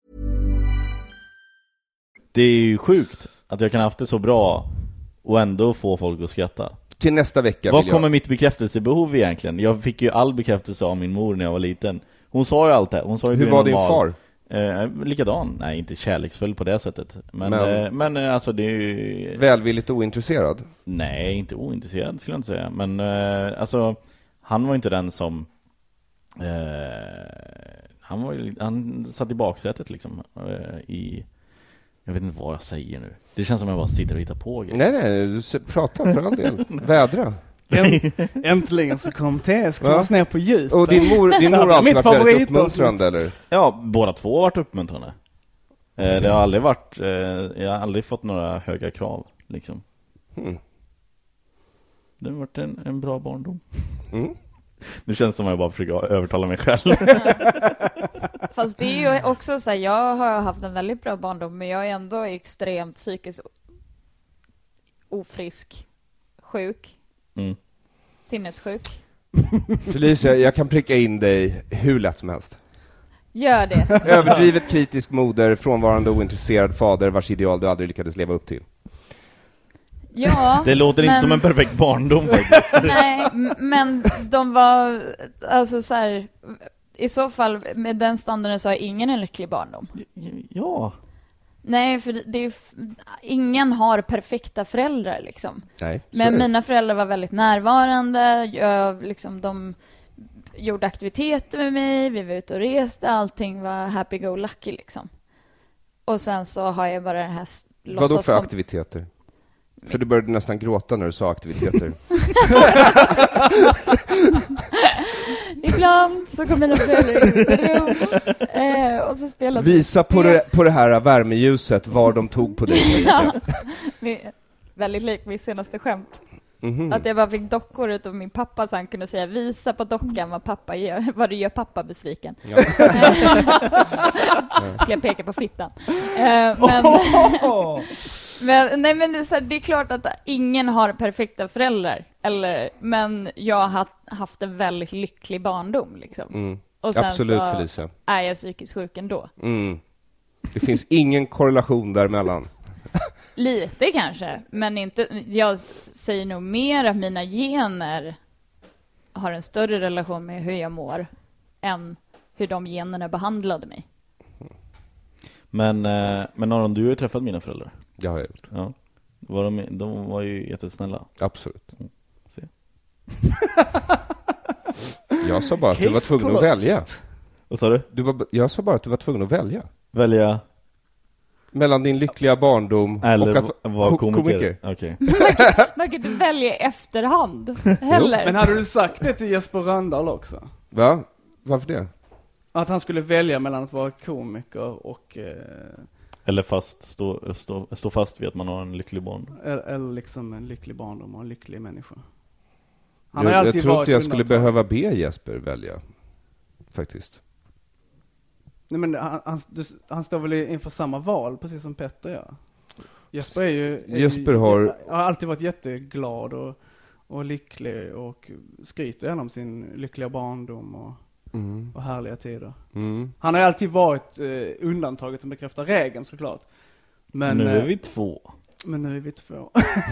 Det är ju sjukt att jag kan ha haft det så bra och ändå få folk att skratta. Till nästa vecka Vad vill kommer jag... mitt bekräftelsebehov egentligen? Jag fick ju all bekräftelse av min mor när jag var liten. Hon sa ju allt det. Hon sa ju Hur du är var din normal. far? Eh, likadan. Nej, inte kärleksfull på det sättet. Men, Men- eh, men eh, alltså det är ju... Välvilligt ointresserad. Nej, inte ointresserad skulle jag inte säga. Men eh, alltså, han var inte den som... Eh, Han var ju, han satt i baksätet liksom i, jag vet inte vad jag säger nu. Det känns som jag bara sitter och hittar på grejer. Nej, nej, du pratar för all del. Vädra. Äntligen så kom Tess komma ner på djup. Och din mor, din mor har alltid varit väldigt uppmuntrande, eller? Ja, båda två har varit uppmuntrande. Mm. Det har aldrig varit, jag har aldrig fått några höga krav liksom. Mm. Det har varit en, en bra barndom. Mm. Nu känns det som att jag bara försöker övertala mig själv. Fast det är ju också så här, jag har haft en väldigt bra barndom, men jag är ändå extremt psykiskt ofrisk, sjuk, mm. sinnessjuk. Felicia, jag kan pricka in dig hur lätt som helst. Gör det. Överdrivet kritisk moder, frånvarande ointresserad fader vars ideal du aldrig lyckades leva upp till. Ja, det låter men... inte som en perfekt barndom faktiskt. Nej, m- men de var alltså så här, i så fall med den standarden så har ingen en lycklig barndom. Ja. Nej, för det är ingen har perfekta föräldrar liksom. Nej. Men mina föräldrar var väldigt närvarande. Jag liksom de gjorde aktiviteter med mig, vi var ute och reste, allting var happy go lucky liksom. Och sen så har jag bara den här låtsas. Vad då för aktiviteter? För du började nästan gråta när du sa aktiviteter. Ibland så kom mina föräldrar in i rum eh, och så spelade Visa på det, på det här värmeljuset var de tog på dig. Ja, väldigt lik min senaste skämt. Mm-hmm. Att jag bara fick dockor utav min pappa så han kunde säga visa på dockan vad pappa gör, vad det gör pappa besviken. Ja. Skulle jag peka på fittan. Eh, men, men, nej, men det, är så här, det är klart att ingen har perfekta föräldrar. Eller, men jag har haft, haft en väldigt lycklig barndom. Liksom. Mm. Och sen absolut, så Felicia. Är jag psykiskt sjuk ändå. Mm. Det finns ingen korrelation däremellan. Lite kanske, men inte. Jag säger nog mer att mina gener har en större relation med hur jag mår än hur de generna behandlade mig. Men, men Aron, du har ju träffat mina föräldrar. Det har jag gjort. Ja. Var de, de var ju jättesnälla. Absolut. Mm. Se. Jag sa bara att du var tvungen att välja. Vad sa du? du var, jag sa bara att du var tvungen att välja. Välja? Mellan din lyckliga barndom eller och att vara komiker. komiker. Okay. Man kan inte välja i efterhand heller. Men hade du sagt det till Jesper Rönndahl också? Va? Varför det? Att han skulle välja mellan att vara komiker och... Eh... Eller fast stå, stå, stå fast vid att man har en lycklig barndom. Eller, eller liksom en lycklig barndom och en lycklig människa. Han jag har alltid jag tror inte jag undantag. skulle behöva be Jesper välja. Faktiskt. Nej, men han, han, du, han står väl inför samma val, precis som Petter gör. Jesper är ju... Är Jesper ju, har... har alltid varit jätteglad och, och lycklig och skryter gärna om sin lyckliga barndom och, mm. och härliga tider. Mm. Han har alltid varit eh, undantaget som bekräftar regeln, såklart. Men nu är eh, vi två. Men nu är vi två.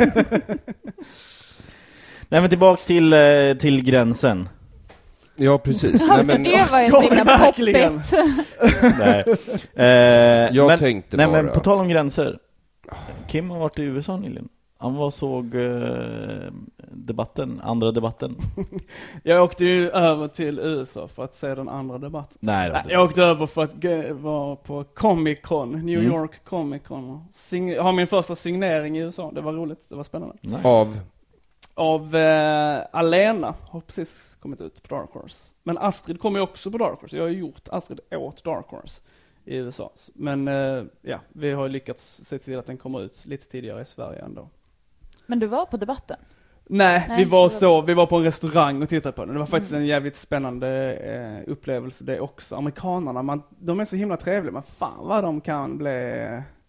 Nej, men tillbaks till, till gränsen. Ja, precis. Ja, nej, men det var ju så himla poppigt. Nej. Eh, jag men, tänkte nej, bara... men på tal om gränser. Kim har varit i U S A nyligen. Han var såg eh, debatten, andra debatten. Jag åkte ju över till U S A för att se den andra debatten. Nej, nej jag åkte över för att g- vara på Comic Con, New mm. York Comic Con. Sign- ha min första signering i U S A. Det var roligt, det var spännande. Nice. Av? Av eh, Alena har precis kommit ut på Dark Horse. Men Astrid kommer ju också på Dark Horse. Jag har gjort Astrid åt Dark Horse i U S A. Men eh, ja, vi har lyckats se till att den kommer ut lite tidigare i Sverige ändå. Men du var på debatten? Nej, Nej vi var så, vi var på en restaurang och tittade på den. Det var faktiskt mm. en jävligt spännande eh, upplevelse det också. Amerikanerna, man, de är så himla trevliga, men fan vad de kan bli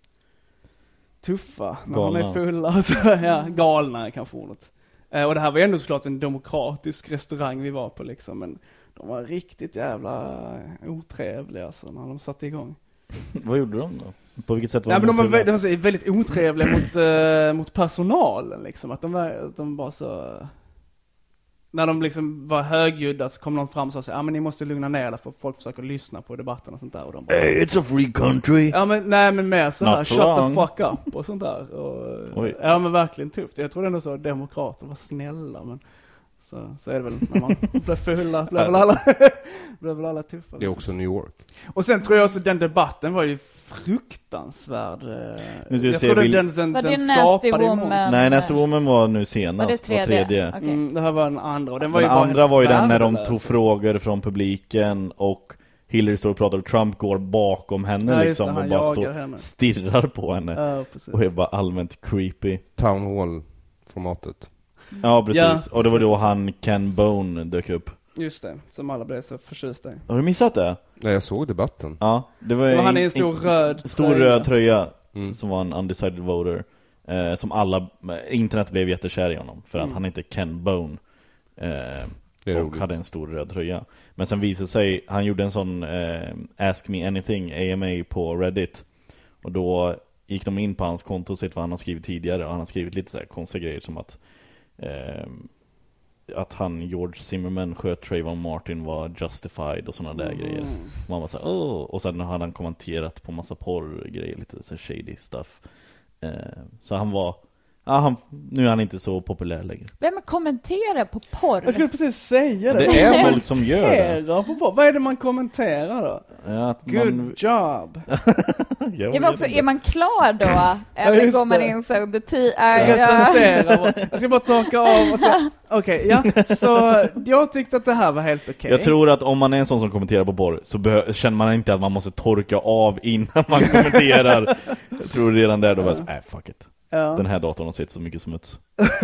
tuffa när galna. De är fulla. Alltså, ja, galna är kanske ordet. Eh, och det här var ändå såklart en demokratisk restaurang vi var på liksom, men de var riktigt jävla otrevliga alltså, när de satte igång. Vad gjorde de då? På vilket sätt var Nej, de men de var, de var väldigt otrevliga mot, uh, mot personalen liksom. Att de var, de var så... När de liksom var högljudda så kom de fram och sa ja ah, men ni måste lugna ner där för folk försöker lyssna på debatten och sånt där. Och de bara, hey, it's a free country. Ja men nej men mer så här, shut long. the fuck up och sånt där. Och, ja men verkligen tufft. Jag tror ändå så demokrater var snälla men Så, så är det väl när man blir fulla, blir väl alla, blir väl alla tuffa. Det är också New York. Och sen tror jag också den debatten var ju fruktansvärd. Nu ska jag jag se, tror vill... den, den, var den det Nasty skapade Woman? Nej, Nasty Woman var nu senast. Var det tredje? Var tredje. Okay. Mm, det här var den andra. Och den var den ju andra var ju den när de värdelös. tog frågor från publiken och Hillary står och pratar och Trump går bakom henne Ja, liksom det, och bara står henne. stirrar på henne. Ja, precis. Och är bara allmänt creepy. Town Hall-formatet. Ja, precis. Ja, och det var då precis. han Ken Bone dök upp. Just det, som alla blev så förtjusta i. Har du missat det? Nej, jag såg debatten. Ja, det var, Det var han en, i en stor röd stor tröja. röd tröja Mm. som var en undecided voter. Eh, som alla, internet blev jättekär i honom för att Mm. han inte Ken Bone. Eh, Det är och roligt. hade en stor röd tröja. Men sen visade sig, han gjorde en sån eh, Ask Me Anything A M A på Reddit. Och då gick de in på hans konto och sett vad han har skrivit tidigare. Och han har skrivit lite så här konstiga grejer som att eh, att han, George Zimmerman, sköt Trayvon Martin var justified och sådana där Mm. grejer. Man var så här, åh. Och sen hade han kommenterat på massa porrgrejer, lite så här shady stuff. Eh, så han var, ja, han, nu är han inte så populär längre. Vem kommenterar på porr? Jag skulle precis säga det. Det är folk som gör det. Kommenterar på porr. Vad är det man kommenterar då? Ja, att Good man, job. jag Ja, men också, är man klar då? Eller just går man det. in så under tio? Äh, ja. Recensera. bara. Jag ska bara torka av och så. Okej, ja. Så jag tyckte att det här var helt okej. jag tror att om man är en sån som kommenterar på porr så behö- känner man inte att man måste torka av innan man kommenterar. Jag tror redan där då var nej, fuck it. Ja. Den här datorn har sett så mycket smuts.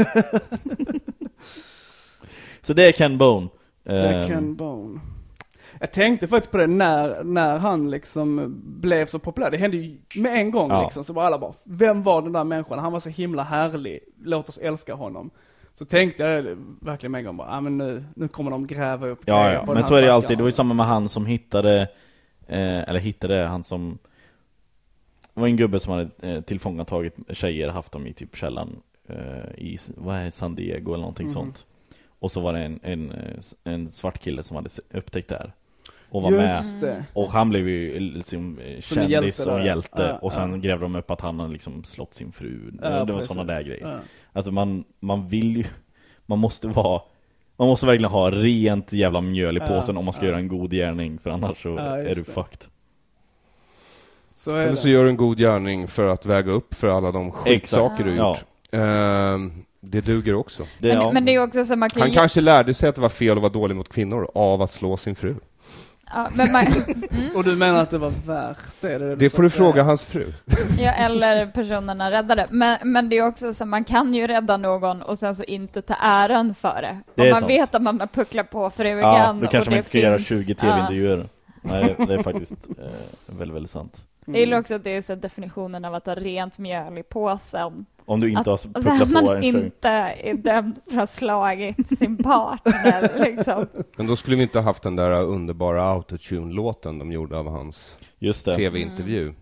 Så det är Ken Bone. Det är Ehm, Ken Bone. Jag tänkte faktiskt på det när, när han liksom blev så populär. Det hände ju med en gång Ja. liksom. Så var alla bara, vem var den där människan? Han var så himla härlig. Låt oss älska honom. Så tänkte jag verkligen med en gång bara, ah, men nu, nu kommer de gräva upp Ja, grejer ja. på Men den här så är det stackaren, alltid. Det var ju alltså. samma med han som hittade eh, eller hittade han som det var en gubbe som hade eh, tillfångatagit tjejer, haft dem i typ källan eh, i vad är San Diego eller någonting Mhm. sånt. Och så var det en, en, en svart kille som hade upptäckt det här och var Just med. det. Och han blev ju liksom Som en kändis hjälte och där. hjälte. Ja, och sen ja. grävde de upp att han hade liksom slått sin fru. Ja, det var precis. sådana där grejer. Ja. Alltså man, man vill ju, man måste vara, man måste verkligen ha rent jävla mjöl i Ja, påsen om man ska ja. göra en god gärning, för annars så Ja, just är du det. fucked. Så är Eller det. så gör du en god gärning för att väga upp för alla de skitsaker du Ja. gjort. Ehm, det duger också. Det, Men, ja. men det är också så man kan Han ju... kanske lärde sig att det var fel att vara dålig mot kvinnor av att slå sin fru. Ja, men man, Och du menar att det var värt det? Det, Det får du fråga hans fru. ja, eller personerna räddade. Men, men det är också så man kan ju rädda någon och sen så inte ta äran för det. Det Om är man sant. vet att man har pucklat på frugan. ja, då och kanske man det inte ska göra finns- tjugo ja. tv-intervjuer. Nej, det, det är faktiskt eh, väldigt, väldigt sant. Jag gillar också att det är så definitionen av att ha rent mjöl i påsen. Om du inte Att, har och så pucklat att på man en tjej. inte är dömd för att ha slagit sin partner. Liksom. Men då skulle vi inte ha haft den där underbara autotune-låten de gjorde av hans Just det. tv-intervju.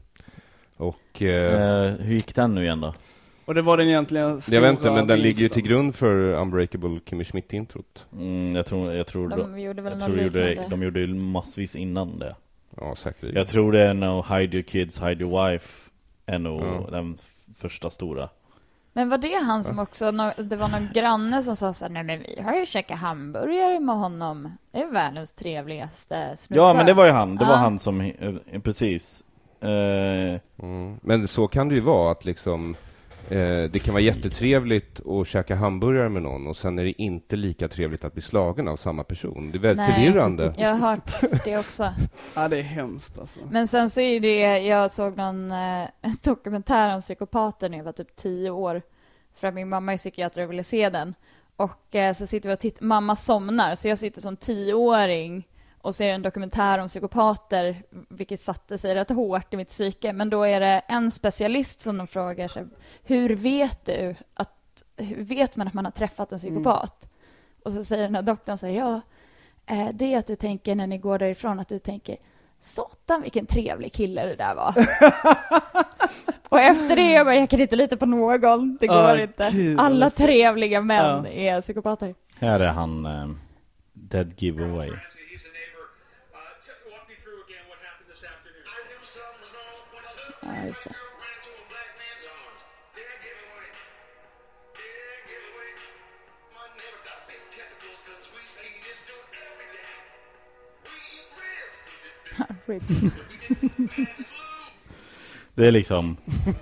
Och eh, Eh, hur gick den nu igen då? Och det var den egentligen stora jag vet inte, men den ligger ju vinsten. till grund för Unbreakable Kimmy Schmidt-introt. Mm, jag tror, jag tror, De gjorde väl jag något tror gjorde, liknande. de gjorde ju massvis innan det. Ja, säkert. Jag tror det är nog Hide Your Kids, Hide Your Wife är nog Ja. den f- första stora. Men var det han som också, nå- det var någon granne som sa så här, nej men vi har ju käkat hamburgare med honom. Det är världens trevligaste snubbe. Ja, men det var ju han. Det var Ja. han som, eh, precis. Eh, Mm. Men så kan det ju vara att liksom eh, det kan vara jättetrevligt att käka hamburgare med någon och sen är det inte lika trevligt att bli slagen av samma person. Det är väldigt Nej. förvirrande. Jag har hört det också. Ja, det är hemskt alltså. Men sen så är det, jag såg någon eh, dokumentär om psykopater när jag var typ tio år. För att min mamma är psykiater och ville se den. Och eh, så sitter vi och tittar, mamma somnar, så jag sitter som tioåring och ser en dokumentär om psykopater, vilket satte sig rätt hårt i mitt psyke. Men då är det en specialist som de frågar sig, hur vet du att, hur vet man att man har träffat en psykopat? Mm. Och så säger den här doktorn så här, ja, eh, det är att du tänker när ni går därifrån att du tänker, satan vilken trevlig kille det där var. Och efter det jag bara, jag kan inte lita på någon, det går Ah, inte. Gud, Alla alltså. trevliga män Ja. är psykopater. här är han eh, Dead Giveaway. Ja, just det. ribs. Det är liksom...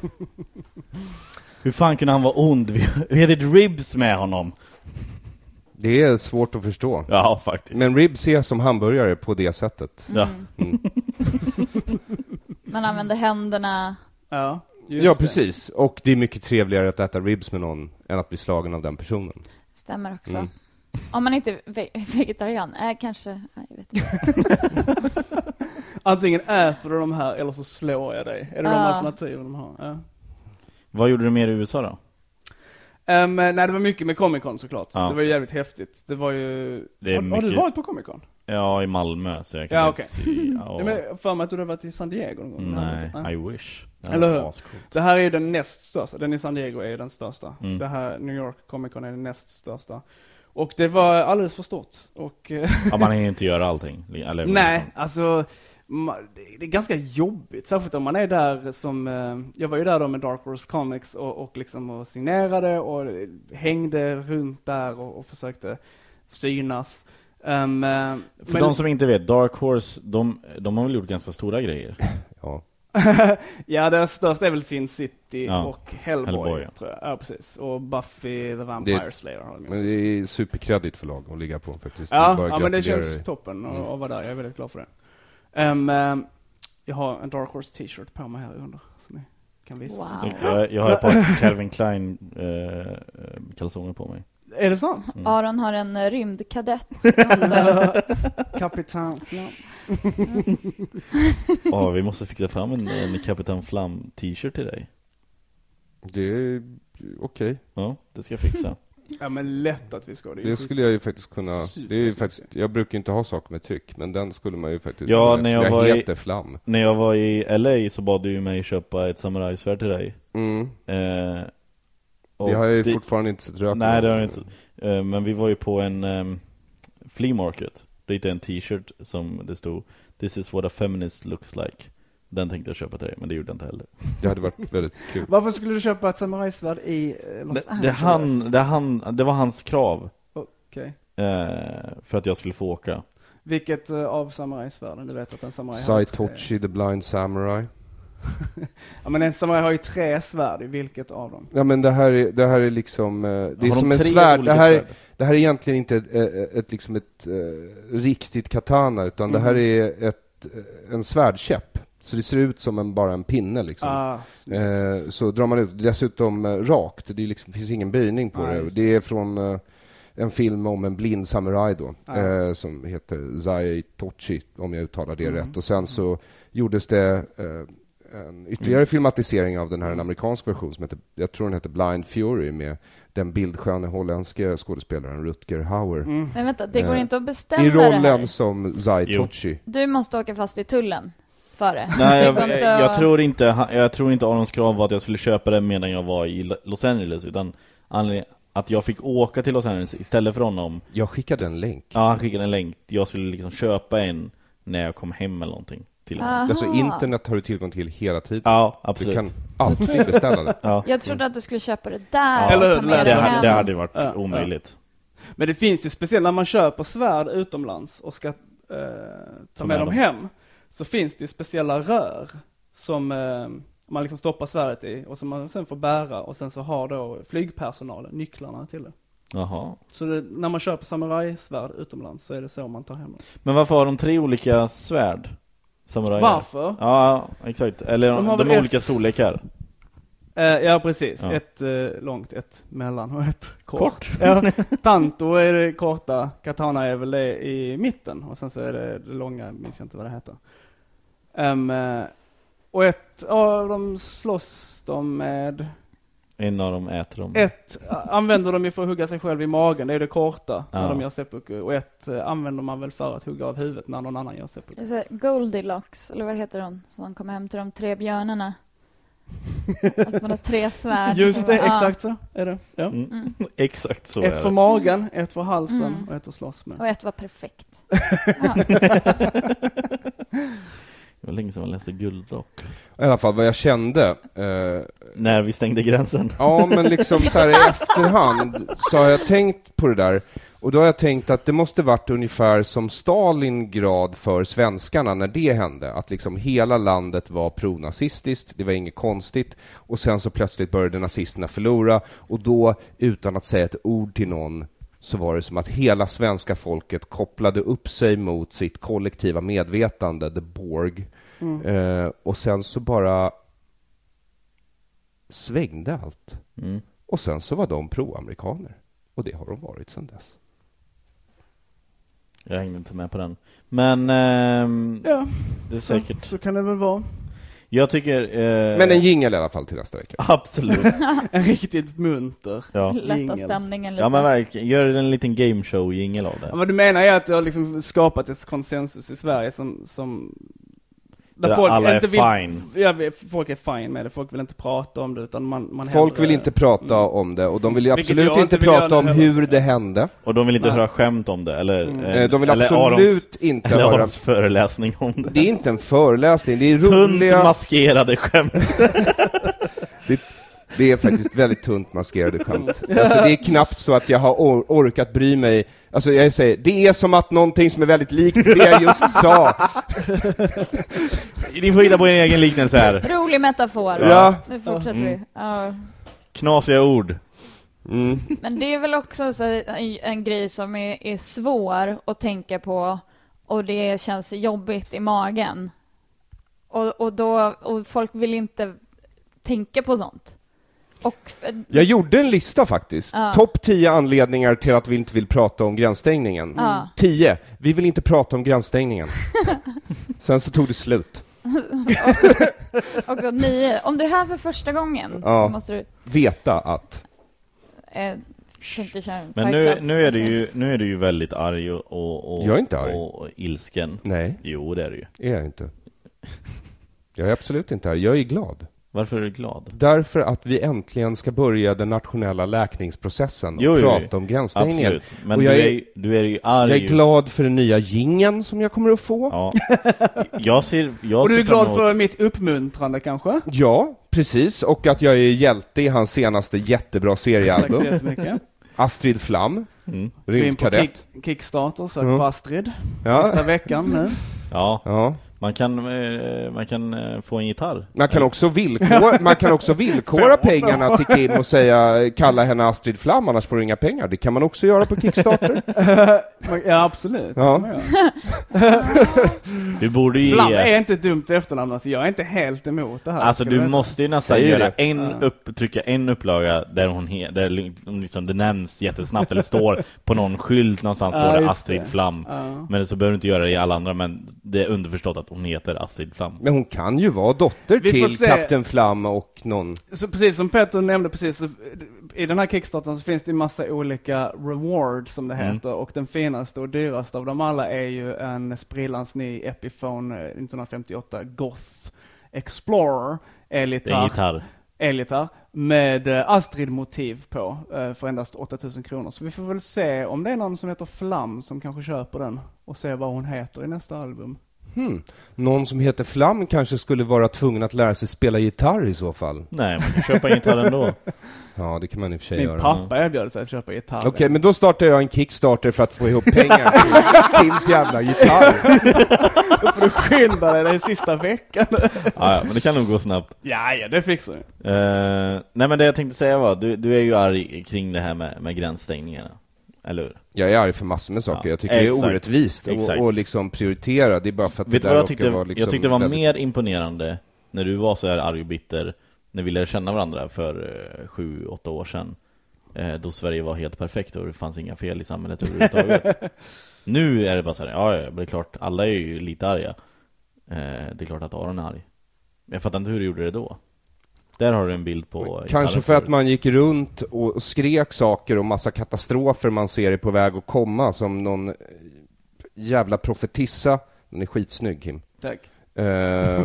Hur fan kunde han vara ond? Vi vi hade ett ribs med honom. Det är svårt att förstå. Ja, faktiskt. Men ribs är som hamburgare på det sättet. Ja. Mm. Man använder händerna. Ja, just Ja, det. precis. Och det är mycket trevligare att äta ribs med någon än att bli slagen av den personen. Stämmer också. Mm. Om man inte är ve- vegetarian. Äh, kanske... Nej, jag vet inte. Antingen äter du de här eller så slår jag dig. Är det de Ja. alternativen de har? Ja. Vad gjorde du mer i U S A då? Um, nej, det var mycket med Comic Con såklart. Ja. Det var ju jävligt häftigt. Det var ju... Det är har, har du mycket- varit på Comic Con? Ja, i Malmö. Så jag kan Ja, väl okej. se... Ja. Ja, men för mig att du har varit i San Diego någon gång. Nej, I wish. Det Eller var hur? ascoolt. Det här är ju den näst största. Den i San Diego är ju den största. Mm. Det här New York Comic Con är den näst största. Och det var alldeles för stort. Och, Ja, man hinner inte göra allting. Eller, nej, alltså ma- det det är ganska jobbigt. Särskilt om man är där som... eh, Jag var ju där då med Dark Horse Comics och, och liksom och signerade och hängde runt där och, och försökte synas. Um, eh, För men- de som inte vet, Dark Horse, de, de har väl gjort ganska stora grejer. Ja. Ja, det största är väl Sin City Ja. och Hellboy, Hellboy, ja. tror jag. Ja, precis. Och Buffy the Vampire Det- Slayer har de gjort. Men det är superkredit för lag att ligga på faktiskt. Ja, Bara ja men det gratulerar känns dig. toppen att Mm. att vara där. Jag är väldigt glad för det. Um, um, jag har en Dark Horse t-shirt på mig här under, så ni kan visa. Wow. Jag, jag har ett par Calvin Klein eh, kalsonger på mig. Är det sant? Mm. Aron har en eh, rymdkadett under. Kapitan Flam. Ja, vi måste fixa fram en, en Kapitan Flam t-shirt till dig. Det är okej. Ja, det ska jag fixa. Ja, men lätt att vi ska. är Det skulle jag ju faktiskt kunna. Det är ju Supersexy. faktiskt, jag brukar inte ha saker med tryck, men den skulle man ju faktiskt. Ja, kunna, när jag eftersom var i- heter Flam. När jag var i L A så bad du ju mig köpa ett samurajsvärd till dig. Mm. Eh, och Det har jag ju det- fortfarande inte sett rök Nej, av. det har jag inte. Eh, men vi var ju på en um, flea market. Det hittade en t-shirt som det stod "This is what a feminist looks like". Den tänkte jag köpa till dig, men det gjorde jag inte heller. Det hade varit väldigt kul. Varför skulle du köpa ett samurajsvärd i eh, Los Det, Angeles? det, han, det, han, det var hans krav Okej. eh, för att jag skulle få åka. Vilket uh, av samurajsvärden? Du vet att en samuraj har tre. Saitochi the Blind Samurai. Ja, men en samuraj har ju tre svärd. I vilket av dem? Ja, men det här är, det här är liksom eh, det är Har de som en tre svärd. Det olika här, svärd? det här är egentligen inte ett, ett, ett, liksom ett eh, riktigt katana, utan det här Mhm. är ett, eh, en svärdkäpp. Så det ser ut som en, bara en pinne liksom. Ah, snyggt. Eh, så drar man ut, dessutom eh, rakt, det är liksom, finns ingen böjning på Ah, det. just Det är från eh, en film om en blind samuraj då, Ah. eh, som heter Saitochi, om jag uttalar det Mm. rätt. Och sen så gjordes det eh, en ytterligare filmatisering av den här, en amerikansk version som heter, jag tror den heter Blind Fury, med den bildsköne holländska skådespelaren Rutger Hauer. Mm. Men vänta, det går Eh, inte att beställa I det här. rollen som Saitochi. Du måste åka fast i tullen för det. Nej, Det jag, går inte jag, att- tror inte jag tror inte Arons krav var att jag skulle köpa den medan jag var i Los Angeles, utan anledningen att jag fick åka till Los Angeles istället för honom. Jag skickade en länk. Ja, han skickade en länk. Jag skulle liksom köpa en när jag kom hem eller någonting till honom. Aha. Alltså internet har du tillgång till hela tiden. Ja, Du absolut. kan alltid beställa det. Ja. Jag trodde att du skulle köpa det där Ja. Eller och ta med hur? det Det, hem. hade, det hade varit Ja, omöjligt. Men det finns ju speciellt när man köper svärd utomlands och ska eh, ta med, med dem dem. hem, så finns det ju speciella rör som eh, man liksom stoppar svärdet i och som man sen får bära, och sen så har då flygpersonalen nycklarna till det. Jaha. Så det, när man köper samurajsvärd utomlands så är det så man tar hem dem. Men varför har de tre olika svärd? Samurajer? Varför? Ja, exakt. Eller De de, har de väl är ett- olika storlekar. Eh, ja, precis. Ja. Ett eh, långt, ett mellan och ett kort. Kort? Ja, Tanto är det korta, Katana är väl det i mitten, och sen så är det det långa, minns jag inte vad det heter. Um, eh, och ett av dem slåss de med, En av dem äter dem. ett eh, använder de ju för att hugga sig själv i magen, det är det korta när Ja. de gör seppuku, och ett eh, använder man väl för att hugga av huvudet när någon annan gör seppuku. Det är så här Goldilocks, eller vad heter hon, som kom hem till de tre björnarna. Att man har tre svärd. Just det, Ja. exakt så är det. Ja. Mm. Mm. Exakt så Ett är för det. magen, ett för halsen Mm. och ett att slåss med. Och ett var perfekt. Ja. Det var länge sedan man läste Guldrock. I alla fall vad jag kände. Eh, När vi stängde gränsen. ja, men liksom så här i efterhand så har jag tänkt på det där. Och då har jag tänkt att det måste varit ungefär som Stalingrad för svenskarna när det hände. Att liksom hela landet var pronazistiskt, det var inget konstigt. Och sen så plötsligt började nazisterna förlora. Och då, utan att säga ett ord till någon, så var det som att hela svenska folket kopplade upp sig mot sitt kollektiva medvetande, the Borg. Mm. Eh, och sen så bara svängde allt. Mm. Och sen så var de pro-amerikaner. Och det har de varit sedan dess. Jag hängde inte med på den. Men ehm, ja, det är säkert. Så, så kan det väl vara. Jag tycker... Eh... Men en jingle i alla fall till nästa vecka. Absolut. En riktigt munter. Ja. Lätta stämningen lite. Ja, men verkligen. Gör en liten gameshow-jingle av det. Ja, vad du menar är att det har liksom skapat ett konsensus i Sverige som... som där folk alla inte är vill, fine. Ja, folk är fine med det. Folk vill inte prata om det, utan man, man folk hellre, vill inte prata mm. om det, och de vill absolut inte, inte prata om hur det hände. Och de vill inte Nej. höra skämt om det, eller mm. eh, de vill absolut Arons, inte eller höra Arons föreläsning om det. Det är inte en föreläsning, det är roliga... Tunt maskerade skämt. det, det är faktiskt väldigt tunt maskerade skämt. Alltså det är knappt så att jag har or- orkat bry mig. Alltså jag säger, det är som att någonting som är väldigt likt det jag just sa. Ni får hitta på en egen liknelse här. Rolig metafor. Ja. Nu fortsätter mm. vi. Ja. Knasiga ord. Mm. Men det är väl också så en, en grej som är, är svår att tänka på, och det känns jobbigt i magen. Och, och, då, och folk vill inte tänka på sånt. Och, jag gjorde en lista faktiskt. Ja. Topp tio anledningar till att vi inte vill prata om gränsstängningen. Ja. Tio. Vi vill inte prata om gränsstängningen. Sen så tog det slut. och, också nio. Om du är här för första gången ja. så måste du veta att eh, men nu, nu, är du ju, nu är du ju väldigt arg och, och, och, jag är inte arg. och, och ilsken. Nej. Jo, det är du ju. Är jag inte. Jag är absolut inte arg. Jag är glad. Varför är du glad? Därför att vi äntligen ska börja den nationella läkningsprocessen och jo, jo, prata jo. om gränsstängningen. Absolut. Men och jag jag är, du är ju arg. Jag är glad för den nya jingeln som jag kommer att få. Ja. Jag ser, jag och du är ser glad emot... för mitt uppmuntrande kanske? Ja, precis. Och att jag är hjälte i hans senaste jättebra seriealbum. Tack så jättemycket. Astrid Flam. Mm. Rymdkadett. Kick, Kickstarter, sök mm. på Astrid. Ja. Sista veckan nu. Ja. Ja. Man kan, man kan få en gitarr. Man kan också villkora, man kan också villkora pengarna till Kim och säga, kalla henne Astrid Flam, annars får du inga pengar. Det kan man också göra på Kickstarter. Ja, absolut. Ja. Du borde ge... Flam är inte dumt efternamn, alltså jag är inte helt emot det här. Alltså du veta? måste ju nästan Säger göra det. en ja. upp, trycka en upplaga där hon he, där liksom det nämns jättesnabbt eller står på någon skylt någonstans ja, står det Astrid det. Flam. Ja. Men så behöver du inte göra det i alla andra, men det är underförstått att hon heter Astrid Flam. Men hon kan ju vara dotter Vi till Kapten Flam och någon... Så precis som Peter nämnde precis, så i den här Kickstarten så finns det en massa olika rewards som det Mm. heter, och den finaste och dyraste av dem alla är ju en sprillans ny Epiphone nittonhundrafemtioåtta Goth Explorer elgitarr elgitarr med Astrid-motiv på för endast åtta tusen kronor. Så vi får väl se om det är någon som heter Flam som kanske köper den och se vad hon heter i nästa album. Hmm. Någon som heter Flam kanske skulle vara tvungen att lära sig spela gitarr i så fall. Nej, man kan köpa gitarr ändå. Ja, det kan man i och för sig Min göra. Min pappa erbjöd sig att köpa gitarr. Okej, okay, men då startar jag en Kickstarter för att få ihop pengar till Kims jävla gitarr. Då får du skynda dig den sista veckan. Ja, ja, men det kan nog gå snabbt. Ja, ja, det fixar vi. Uh, nej, men det jag tänkte säga var, du, du är ju arg kring det här med, med gränsstängningarna. Eller hur? Jag är arg för massor med saker. Ja, jag tycker exakt. det är orättvist och, och liksom prioritera. Det är bara för att Vet det vad där jag tyckte, var liksom jag tyckte det var väldigt... mer imponerande när du var så här arg och bitter när vi lärde känna varandra för eh, sju, åtta år sedan. Eh, då Sverige var helt perfekt och det fanns inga fel i samhället överhuvudtaget. Nu är det bara så här, ja, ja, det är klart, alla är ju lite arga. Eh, det är klart att Aron är arg. Men jag fattar inte hur du gjorde det då. Där har du en bild på... Kanske för att man gick runt och skrek saker och massa katastrofer man ser är på väg att komma, som någon jävla profetissa. Den är skitsnygg, Kim. Tack. Eh,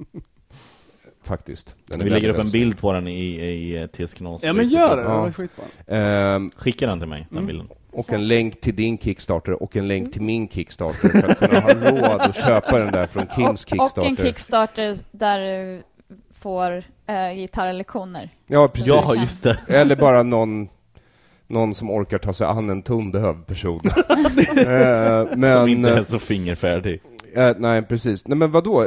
faktiskt. Den är vi lägger upp en snygg. bild på den i, i T S Knas. Ja, men gör det. Det var ja. skitbra. Eh, Skicka den till mig, den mm. bilden. Och en länk till din Kickstarter och en länk till min Kickstarter för att kunna ha råd att köpa den där från Kims Kickstarter. Och en Kickstarter där du får äh, gitarrlektioner. Ja, precis. Ja, just det. Eller bara någon någon som orkar ta sig an en tondöv person. eh, men, som inte är så fingerfärdig. Eh, nej, precis. Nej, men vadå? Eh,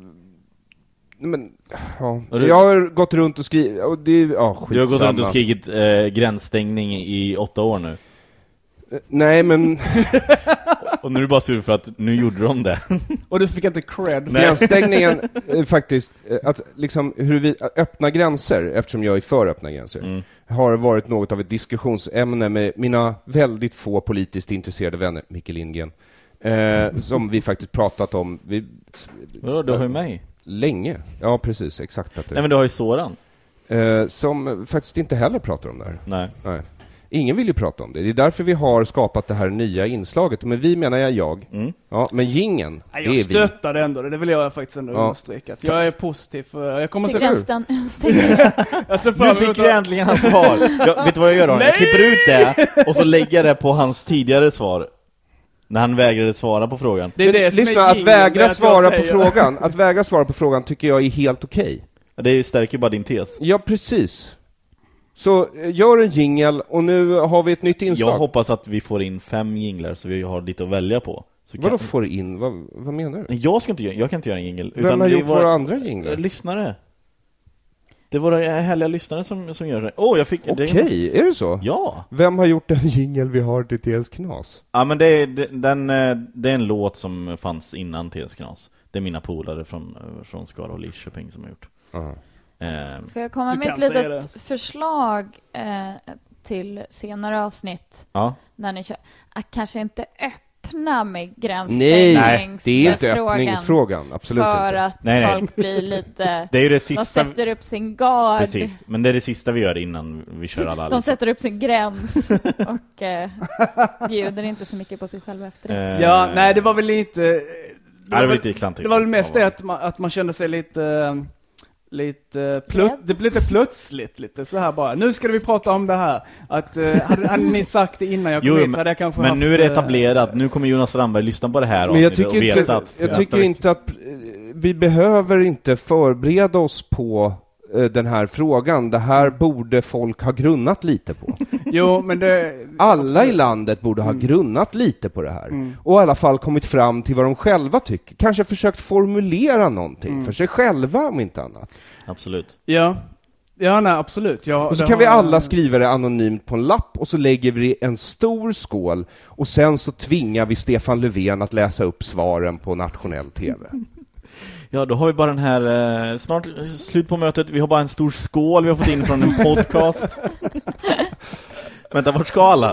men, ja. Jag har gått runt och skrivit... Och det, ja, du har gått runt och skrivit eh, gränsstängning i åtta år nu. Eh, nej, men... Och nu är du bara sur för att nu gjorde de det. Och du fick inte cred. Gränsstängningen eh, faktiskt, eh, att liksom hur vi öppna gränser, eftersom jag är för öppna gränser, mm. har varit något av ett diskussionsämne med mina väldigt få politiskt intresserade vänner, Micke Lindgren, eh, som vi faktiskt pratat om. Vi, Vadå, du har ju mig. Länge, ja precis, exakt. Att det. Nej, men du har ju Soran. Eh, som faktiskt inte heller pratar om det här. Nej. Nej. Ingen vill ju prata om det. Det är därför vi har skapat det här nya inslaget. Men vi menar jag jag. Mm. Ja, men gingen, ja, jag stöttar det ändå. Det vill jag faktiskt ändå ja. understryka. Jag är positiv. För jag kommer se för. Nu fick vi äntligen hans svar. Jag, vet du vad jag gör då? Jag klipper ut det och så lägger det på hans tidigare svar. När han vägrade svara på frågan. Det är det som lyssna, är att vägra svara på frågan. Att vägra svara på frågan tycker jag är helt okej. Okay. Ja, det stärker bara din tes. Ja, precis. Så gör en jingle och nu har vi ett nytt inslag. Jag hoppas att vi får in fem jinglar så vi har lite att välja på. Så Vadå kan... får in? Vad, vad menar du? Jag ska inte jag kan inte göra en jingle. Vem utan har gjort våra andra jinglar? Lyssnare. Det var våra härliga lyssnare som, som gör det. Åh, oh, jag fick... Okej, okay, är det så? Ja. Vem har gjort den jingle vi har till T S Knas? Ja, men det är, det, den, det är en låt som fanns innan T S Knas. Det är mina polare från, från Skara och Lidköping som har gjort. Uh-huh. Eh, Får jag komma med ett litet förslag eh, till senare avsnitt? Ja. När ni kör. Att kanske inte öppna med gränsstängning. Nej, det är inte öppningsfrågan. Absolut för inte. att nej, nej. folk blir lite... Det är ju det sista... De sätter upp sin gard. Precis, men det är det sista vi gör innan vi kör alla. De sätter upp sin gräns och eh, bjuder inte så mycket på sig själv efter det. Eh, ja, nej, det var väl lite... Det var, det var, väl, lite klantigt. Det var väl mest det att man, att man kände sig lite... lite plut, det blev lite plötsligt lite så här bara. Nu ska vi prata om det här. Att uh, hade, hade ni sagt det innan jag kom jo, hit men, hade jag kanske men haft, nu är det etablerat. Nu kommer Jonas Strandberg lyssna på det här. Men jag tycker och inte, veta att jag tycker inte att vi behöver inte förbereda oss på uh, den här frågan. Det här borde folk ha grunnat lite på. Jo, men det... Alla i landet borde ha mm. grunnat lite på det här. Mm. Och i alla fall kommit fram till vad de själva tycker. Kanske försökt formulera någonting mm. för sig själva om inte annat. Absolut. Ja, ja nej, absolut. Ja, och så kan har... vi alla skriva det anonymt på en lapp och så lägger vi en stor skål och sen så tvingar vi Stefan Löfven att läsa upp svaren på nationell tv. Ja, då har vi bara den här, eh, snart slut på mötet. Vi har bara en stor skål vi har fått in från en podcast. Vänta, vart ska alla?